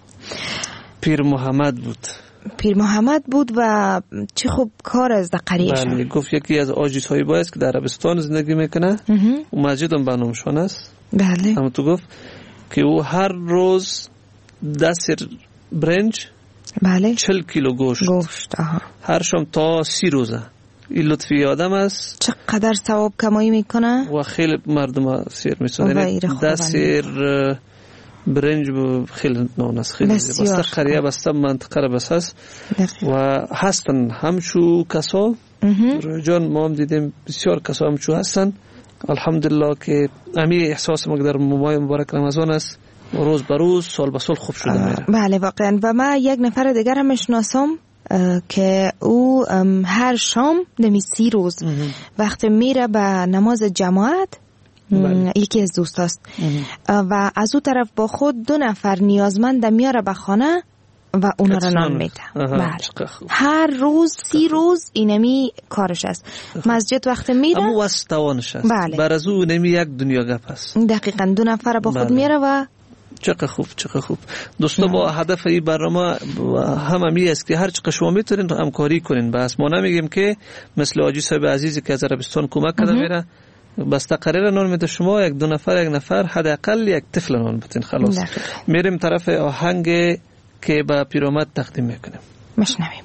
پیر محمد بود. پیر محمد بود و چه خوب کار از در قریهشان. بله گفت یکی از آجی صاحب است که در عربستان زندگی میکنه و مسجد هم بنامشان است. بله. اما تو گفت که او هر روز ده سیر برنج بله چل کیلو گوشت گوشت آها. هر شام تا سی روزه. این لطفی آدم است. چقدر ثواب کمایی میکنه و خیلی مردم سیر میسونه. ده سیر برنج خیلی نان است. خیلی بسته قریه بسته منطقه را بس است و هستن همچو کسا جان ما هم دیدیم بسیار کسا همچو هستن. الحمدلله که امی احساس ما در ماه مبارک رمضان است روز به روز سال به سال خوب شده میره. بله واقعا. و من یک نفر دیگر هم میشناسم که او هر شام دمی سی روز وقتی میره به نماز جماعت بله. یکی از دوست است و از او طرف با خود دو نفر نیازمند میاره به خانه و اونا را نان میده. بله. هر روز سی روز اینمی کارش است. مسجد وقت میره اما وستوانش است. بله. بر از او نمی یک دنیا گپ است. دقیقاً دو نفر با خود بله. میره و چقدر خوب چقدر خوب. دوستا با هدف این برنامه هم همی است که هر چقدر شما میتونین همکاری کنین. بس ما نمیگیم که مثل آجی صاحب عزیزی که از عربستان کمک کرده میره بس تقریر نان میده شما یک دو نفر یک نفر حداقل یک طفل نان بتین خلاص. میریم طرف آهنگ که با پیرامد تقدیم میکنیم. مشنویم.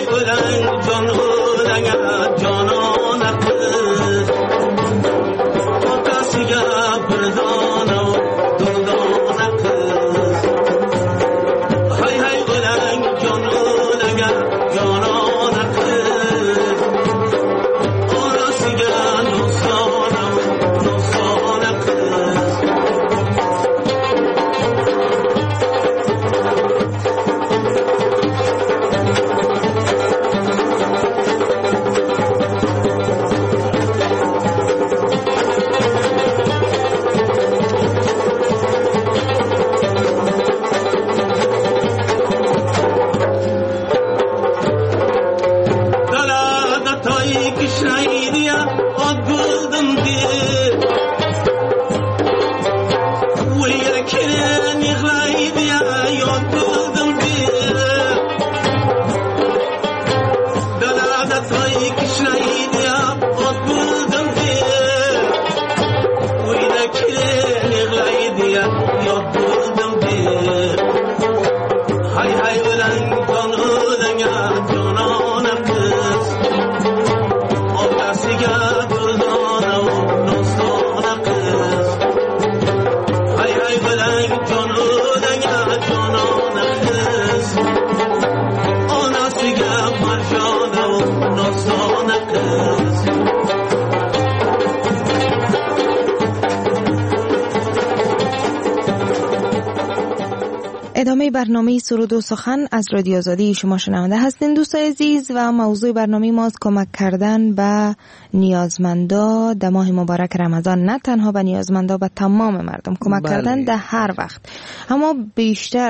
ادامه برنامه سرود و سخن از رادیو آزادی شما شنونده هستین دوستان عزیز و موضوع برنامه ما است کمک کردن به نیازمندا در ماه مبارک رمضان، نه تنها به نیازمندا، به تمام مردم کمک بله. کردن در هر وقت. اما بیشتر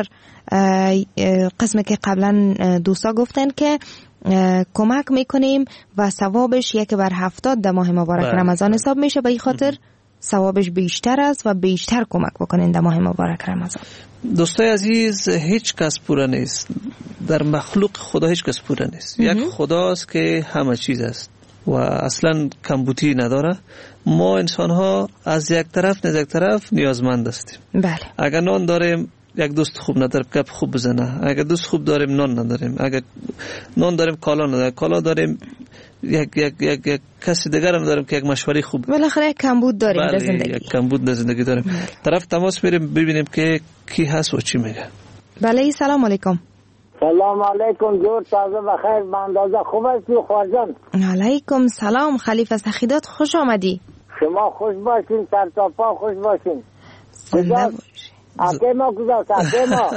قسمی که قبلا دوستا گفتن که کمک میکنیم و ثوابش یک بر هفتاد در ماه مبارک بله. رمضان حساب میشه، به این خاطر ثوابش بیشتر است و بیشتر کمک بکنین در ماه مبارک رمضان. دوستای عزیز، هیچ کس پوره نیست در مخلوق خدا، هیچ کس پوره نیست. یک خداست که همه چیز است و اصلا کمبودی نداره. ما انسان ها از یک طرف نه یک طرف نیازمند هستیم. بله. اگر نان داریم یک دوست خوب نداریم گپ خوب بزنه، اگر دوست خوب داریم نان نداریم، اگر نان داریم کالا نداریم، کالا داریم یک یک یک, یک کسی دیگر هم داریم که یک مشوره خوب. بالاخره یک کمبود داریم بله، در زندگی. یک کمبود در زندگی داریم. بله. طرف تماس میریم ببینیم که کی هست و چی میگه. بله، سلام علیکم. سلام علیکم، جور تازه بخیر، به اندازه خوب هستی خواجان؟ علیکم سلام خلیفه سخیدات، خوش آمدی. شما خوش باشین، سر تا پا خوش باشین. زنده اکی ما کجاست؟ اکی ما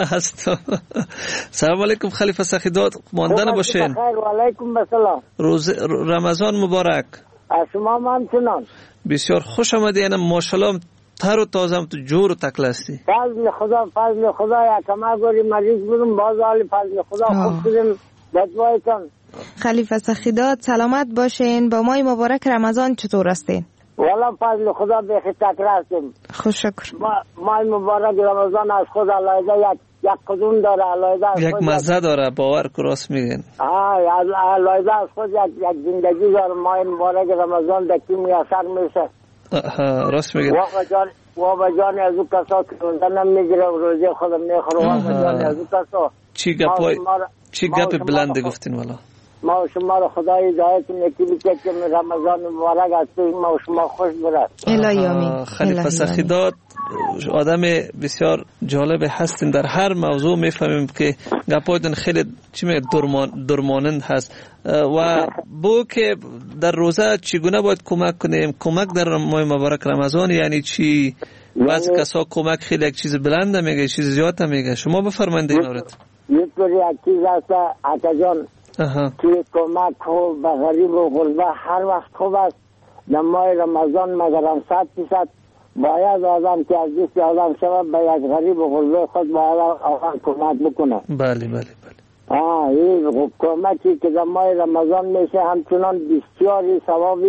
سلام علیکم خلیفه سخیدات، ماندن باشین. بخیر و علیکم بسلام. روز رمضان مبارک. از شما همچنان. بسیار خوش آمدی. انا ماشاءالله تر و تازه تو جور و تکل هستی. فضل خدا، فضل خدا. یکم اگری مریض بودم، باز حالی فضل خدا خوب شدیم. بدوایتان خلیفه سخیدات، سلامت باشین. با ماه مبارک رمضان چطور هستین؟ والا فضل خدا بخیر تکل هستیم. خوش شکر. ماه مبارک رمضان از خود علایده یک یک قدوم داره، علایده یک مزه داره، باور کو راست میگن. آه علایده از خود یک یک زندگی داره. ماه مبارک رمضان دکی میسر میشه. راست میگن. واقعا جان واقعا جان از او کسا که روزه نمیگیره و روزه خودم میخوره. واقعا جان از او کسا. چی گپای چی گپ بلند گفتین والا. ما شما رو خدای هدایت نکیلی که که رمضان مبارک است، ما شما خوش برد. الهی آمین. خلیفه سخیدات آدم بسیار جالب هستین، در هر موضوع میفهمیم که گپایتون خیلی چی میگه درمان درمانند هست. و بو که در روزه چگونه باید کمک کنیم؟ کمک در ماه مبارک رمضان یعنی چی؟ بعضی کسا کمک خیلی یک چیز بلند میگه، چیز زیاد میگه. شما بفرمایید این مورد. یک طوری یک چیز هست آقا جان که کمک خوب به غریب و غربه هر وقت خوب است. در ماه رمضان مگرم صد فیصد باید آدم که از دوست آدم شود به یک غریب و غربه خود باید آدم کمک بکنه. بله بله بله. آه این کمکی که در ماه رمضان میشه همچنان بسیاری ثوابی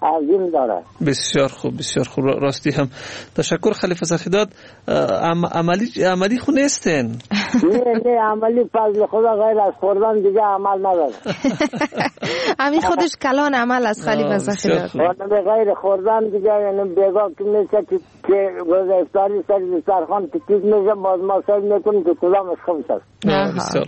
عظیم داره. بسیار خوب بسیار خوب راستی هم تشکر خلیفه سخیداد. عملی عملی خو نیستن؟ نه نه عملی فضل خدا غیر از خوردن دیگه عمل نداره. همین خودش کلان عمل از خلیفه سخیداد. به غیر خوردن دیگه یعنی بیگاه که میشه که روز افطاری سر دسترخوان که چیز میشه باز ما سر میکنیم که کدامش خوب است. بسیار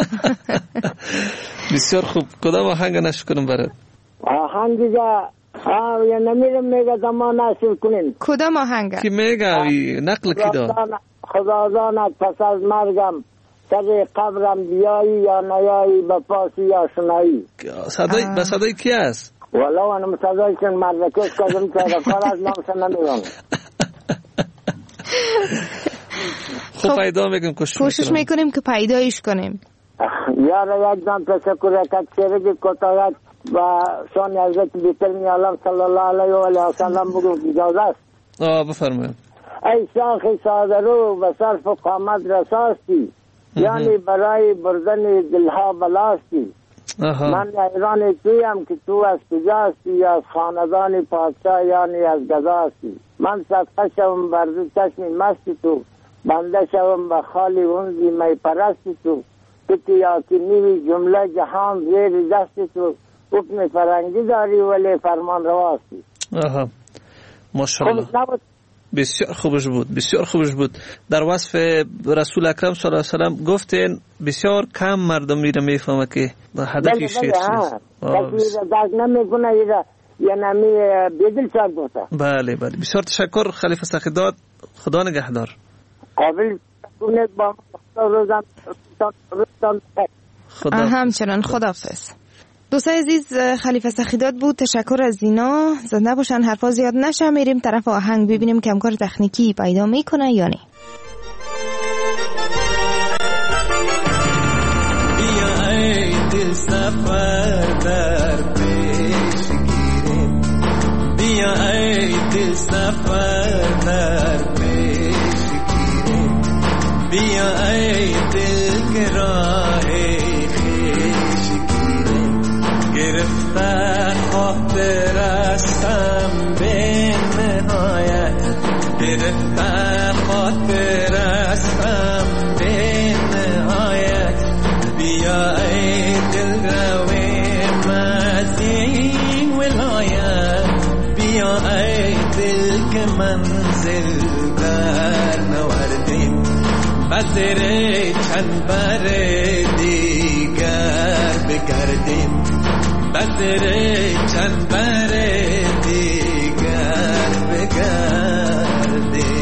بسیار خوب. کدام آهنگ نشر کنم برات؟ آهنگ دیگه آه یا نمیرم میگه دما نشر کنین. کدام آهنگ؟ کی میگه نقل کی داد؟ خدا داند پس از مرگم سر قبرم بیایی یا نیایی به پاسی یا شنایی. صدای به صدای کی است؟ والا من صدای چون مردکش کردم که کار از نامش نمیدونم. خب پیدا میکنیم کوشش میکنیم که پیدایش کنیم. یار یک دم تشکر اکت شیرگی کتایت و شان حضرت بیترمی علم صلی الله علیه و آله و سلم بگو اجازه است. آه بفرمایید. ای شاخ سادرو و صرف و قامت رساستی یعنی برای بردن دلها بلاستی. من ایران تویم که تو از کجاستی یا از خاندان پادشاه یعنی از گذاستی. من صدقه شوم بر دو چشمی مستی تو بنده شوم به خالی اونزی می پرستی تو که یا که نیوی جمله جهان زیر دستی تو حکم فرنگی داری ولی فرمان رواستی. آها ماشاءالله بسیار خوبش بود بسیار خوبش بود. در وصف رسول اکرم صلی الله علیه و سلم گفتین بسیار کم مردم میره میفهمه که هدف شیر چیست. درک نمیکنه یا نمی بدل چاک گفته. بله بله بسیار تشکر خلیفه سخیداد. خدا نگهدار. قابل کنید با روزم خدا همچنان خداحافظ. دوستای عزیز خلیفه سخیداد بود. تشکر از اینا. زنده باشن حرفا زیاد نشه. میریم طرف آهنگ ببینیم که امکار تکنیکی پیدا میکنه یا نه. بیا ای دل سفر در پیش گیریم بیا ای دل سفر در پیش گیریم بیا ای دل گراه گرفته خاطر استم به نهایت گرفته خاطر استم به نهایت بیا ای دل رویم از این ولایت بیا ای دل که منزل در نوردیم بسر چند بر دیگر بگردیم بسر چند بر دیگر بگردیم.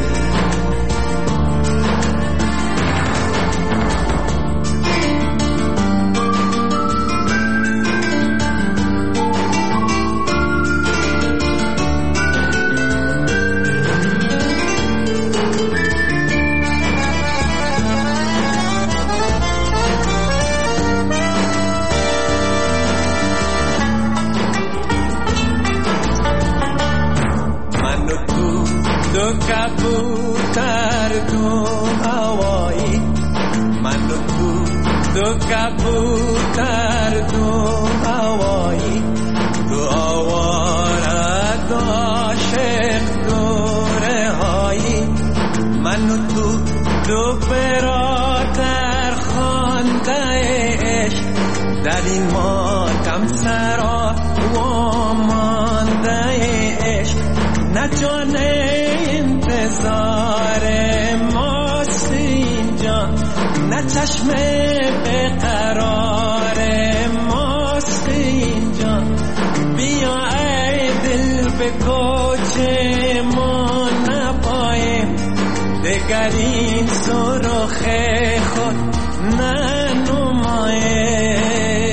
دو کبوتر دو هوایی من و تو دو کبوتر دو هوایی دو آواره دو عاشق دو رهایی من و تو دو برادر خانده عشق در این ماتم سرا و مانده عشق نجانه انتظار ماست اینجا نه چشم به قرار ماست اینجا بیا ای دل به کوچه ما نپاییم دگر این سرخ خود ننماییم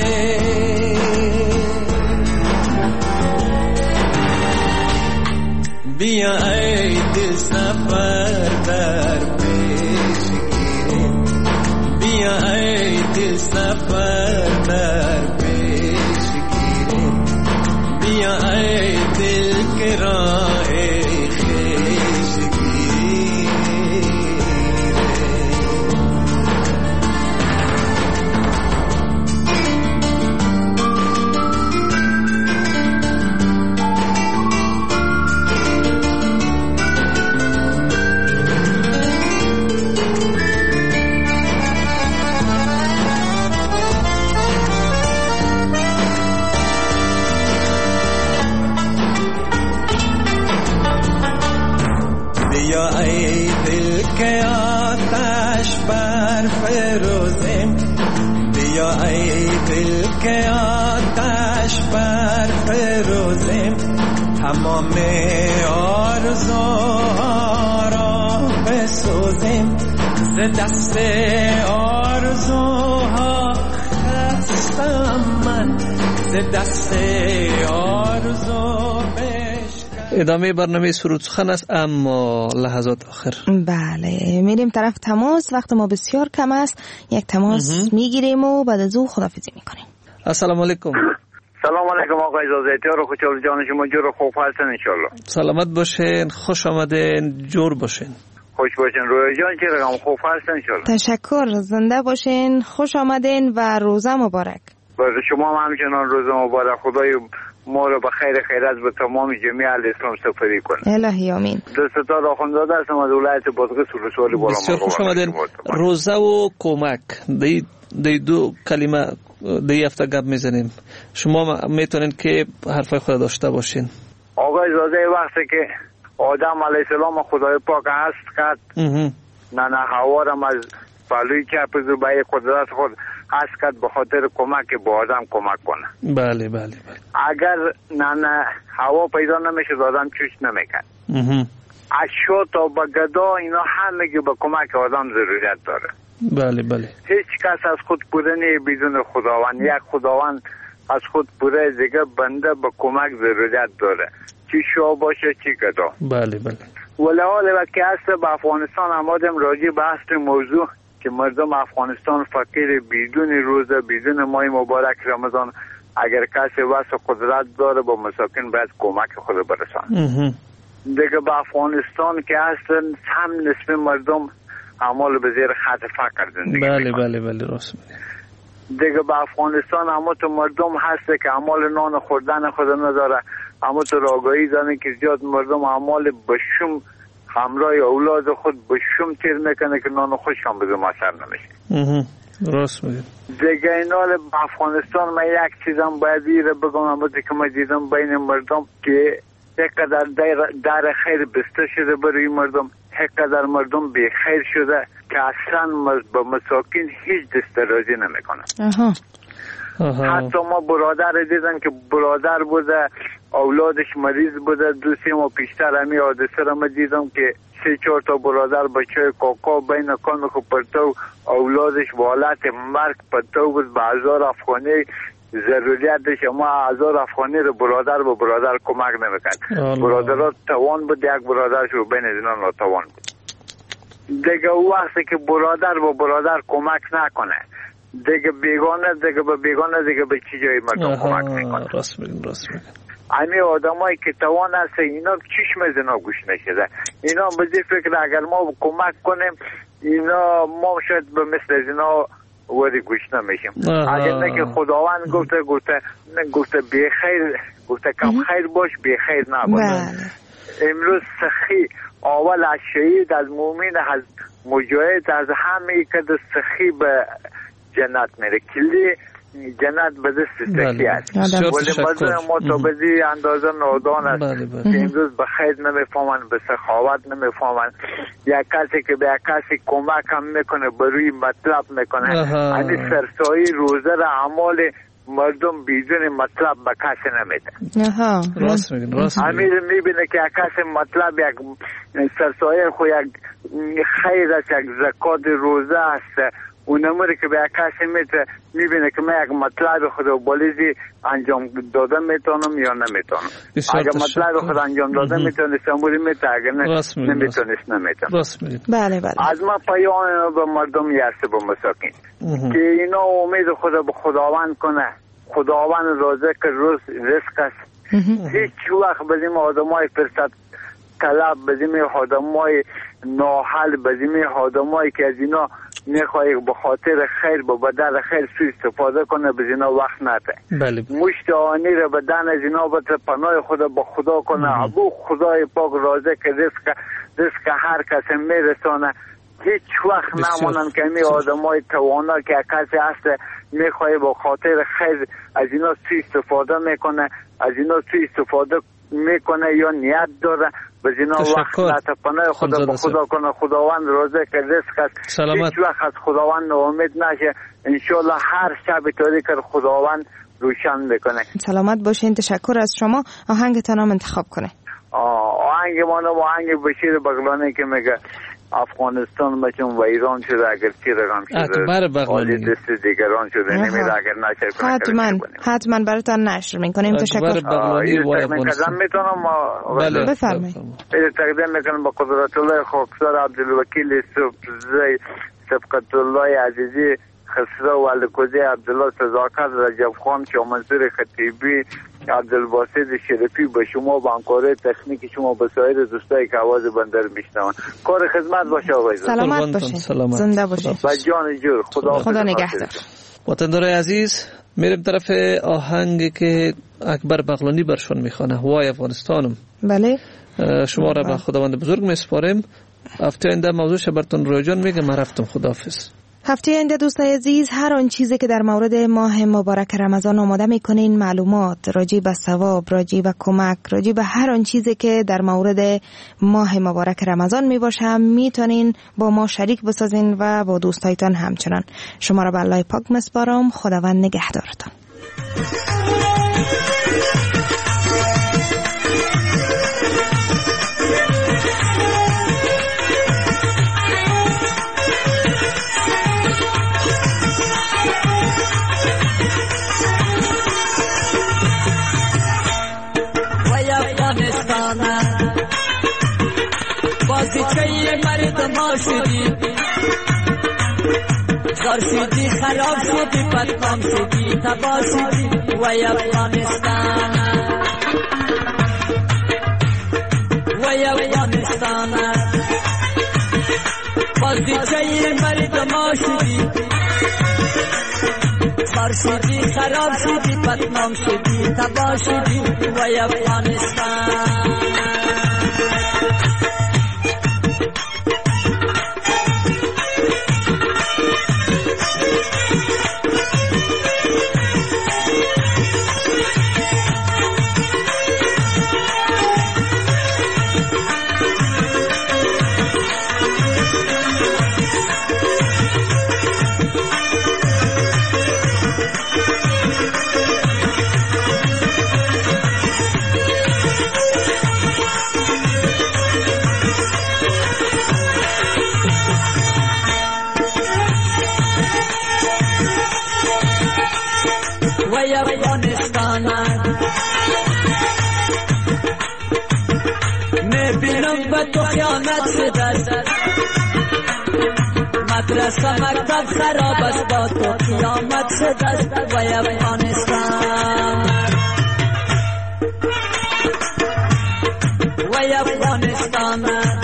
بیا ای دل سفر در پیش گیریم بیا ای دل سفر در پیش گیریم بیا ای دل که راه خویش گیریم آتش برفروزیم تمام آرزوها را بسوزیم ز دست آرزوها خستم من ز دست آرزو ادامه برنامه سرود سخن است اما لحظات آخر. بله میریم طرف تماس. وقت ما بسیار کم است. یک تماس میگیریم و بعد از او خداحافظی میکنیم. السلام علیکم. سلام علیکم آقای زازیتی رو خوشحال جان شما جور خوب هستن ان شاء الله. سلامت باشین، خوش آمدین، جور باشین. خوش باشین. رویا جان چه رقم خوب هستن ان شاء الله. تشکر، زنده باشین، خوش آمدین و روزه مبارک. برای شما هم همچنان روزه مبارک. خدای ما رو به خیر خیرات به تمام جمعی اهل اسلام سپری کنه. الهی آمین. دست تا آخوندزاده هستم از ولایت بادغیس ولسوالی بالا. بسیار خوش آمدین. روزه و کمک دی دی دو کلمه دی هفته گپ میزنیم. شما میتونین که حرفای خود داشته باشین. آقای زاده وقتی که آدم علیه السلام خدای پاک هست کرد نه نه هوا را از پلوی چپ زوبای قدرت خود هست کرد به خاطر کمک به آدم کمک کنه. بله بله بله. اگر نه نه هوا پیدا نمیشه آدم چوش نمیکن. از شو تا به گدا اینا همه به کمک آدم ضرورت داره. بله بله. هیچ کس از خود پوره نیست بدون خداوند. یک خداوند از خود پوره، دیگه بنده به کمک ضرورت داره، چی شو باشه چی گدا. بله بله. ولی حال وقتی هست به افغانستان آمدیم راجع به اصل موضوع که مردم افغانستان فقیر بدون روزه بدون ماه مبارک رمضان، اگر کسی واسه قدرت داره با مساکین باید کمک خود برسان. دیگه به افغانستان که هستن هم نسبی مردم اعمال به زیر خط فقر زندگی بله میکنن. بله بله راست میگی. دیگه به افغانستان اما تو مردم هسته که اعمال نان خوردن خود نداره، اما تو راگاهی دانه که زیاد مردم اعمال بشم همراه اولاد خود بشم تیر میکنه که نان خوش هم بزرگ اثر نمیشه. راست میگی. دیگه اینال به افغانستان من یک چیزم باید ایره بگم، اما که من دیدم بین مردم که یک قدر در خیر بسته شده برای مردم، یک قدر مردم بی خیر شده که اصلا با مساکین هیچ دسترازی نمیکنه. حتی ما برادر دیدن که برادر بوده اولادش مریض بوده، دو سه ماه پیشتر همی حادثه را ما دیدم که سه چهار تا برادر بچه کاکا بین کان خو پرتو اولادش به حالت مرگ پرتو بود به هزار افغانی ضروریت داشت، اما هزار افغانی رو برادر به برادر کمک نمیکرد. برادرات توان بود، یک برادرش رو بین از اینا ناتوان بود. دیگه او وقتی که برادر به برادر کمک نکنه، دیگه بیگانه دیگه به بیگانه دیگه به چی جایی مردم کمک میکنه. راست میگن راست میگن. امی آدمایی که توان هست اینا چشم از اینا گوش نشده، اینا بزی فکر اگر ما کمک کنیم اینا ما شاید به مثل از اینا وری گوش نمیشیم. اگر نه که خداوند گفته گفته گفته بی خیر گفته کم خیر باش بی خیر نباش. امروز سخی اول از شهید از مومن از مجاهد از همه که در سخی به جنت میره، کلی جنت به دست سخی است. ولی مردم ما تا بدی اندازه نادان است که امروز به خیر نمیفهمن، به سخاوت نمیفهمن. یک کسی که به یک کسی کمک هم میکنه بروی مطلب میکنه، یعنی سرسایی روزه را اعمال مردم بدون مطلب به کسی نمیده. آها راست میگن راست میگن. امیر میبینه که یک کسی مطلب یک سرسایه خو یک خیر است، یک زکات روزه است، اون نموری که به یک کسی میده میبینه که من یک مطلب خود بالیزی انجام داده میتونم یا نمیتونم. اگر مطلب خود انجام داده میتونم سموری میته، اگر نمیتونست نمیتونم. راست میگن. بله بله. از ما پیام به مردم یسته به مساکین که اینا امید خود به خداوند کنه، خداوند رازق روز رزق است. هیچ وقت بزیم آدمای فرصت طلب، بزیم آدمای ناحل، بزیم آدمایی که از اینا میخوایی به خاطر خیر به بدل خیر سوی استفاده کنه به اینا وقت نده. بله. مشت آنی را بدن از اینا بطر پناه خدا به خدا کنه. ابو خدای پاک رازق رزق رزق هر کسی میرسانه. هیچ وقت نمونن که می آدمای توانا که کسی هست میخوایی به خاطر خیر از اینا سوی استفاده میکنه، از اینا سوی استفاده میکنه یا نیت داره به اینا وقت نتپنه خدا به خدا کنه. خداوند رازق رزق است. هیچ وقت از خداوند امید نشه. انشالله هر شب تاریک خداوند روشن بکنه. سلامت باشین، تشکر از شما. آهنگتان هم انتخاب کنه. آهنگ ما نو آهنگ بشیر بغلانی که میگه افغانستان بچم و ایران شده اگر چی رقم شده اکبر بغلانی دست دیگران شده نمیده اگر نشر کنه. حتما حتما براتان نشر میکنیم. تشکر. اکبر بغلانی و افغانستان میتونم بله بفرمایید. تقدیم میکنم با قدرت الله خاکسار عبدالوکیل سبزی سبقت الله عزیزی خسرو ولکوزی عبدالله صداقت رجب خان شاه منصور خطیبی عبدالباسط شرفی به شما با همکاری تکنیک شما به سایر دوستایی که آواز بندر میشنون کار خدمت باشه آقای سلامت باشین، زنده باشین و جان جور. خدا خدا نگهدار. وطندارای عزیز، میریم طرف آهنگی که اکبر بغلانی برشون میخوانه، وای افغانستانم. بله شما را به خداوند بزرگ میسپاریم. هفته آینده موضوعش براتون رویجان میگه. من رفتم، خداحافظ. هفته آینده دوستای عزیز هر آن چیزی که در مورد ماه مبارک رمضان آماده میکنین، معلومات راجع به ثواب، راجع به کمک، راجع به هر آن چیزی که در مورد ماه مبارک رمضان میباشه میتونین با ما شریک بسازین و با دوستایتان همچنان. شما را به الله پاک میسپارم. خداوند نگهدارتان. بازیچه مردم شدی زار شدی خراب شدی بدنام شدی تباه شدی وای افغانستان وای افغانستان بازیچه مردم شدی زار شدی خراب شدی بدنام شدی تباه شدی وای افغانستان تو خیانت شده مدرسه مکتب خراب است با تو قیامت شده وای افغانستان وای افغانستان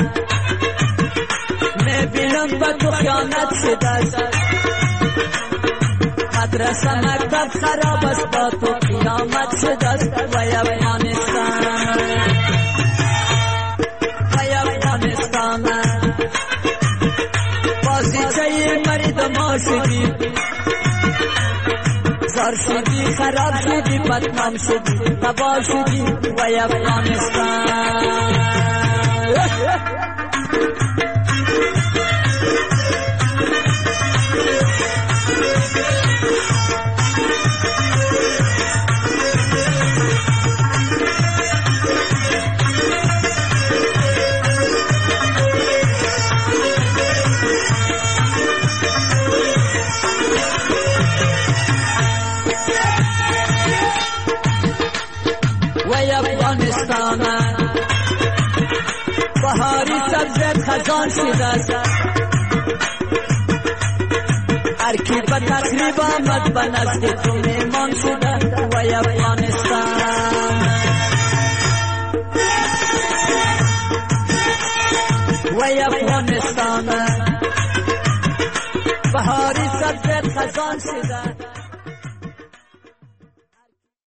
میبینم با تو خیانت شده مدرسه مکتب خراب است با تو قیامت شده وای افغانستان بازیچه مردم شدی زار شدی خراب شدی بدنام شدی تباه شدی وای افغانستان بهاری سبزت خزان شده هر کی به تقریب آمد به نزد تو میمان شده وای افغانستان وای افغانستان بهاری سبزت خزان شده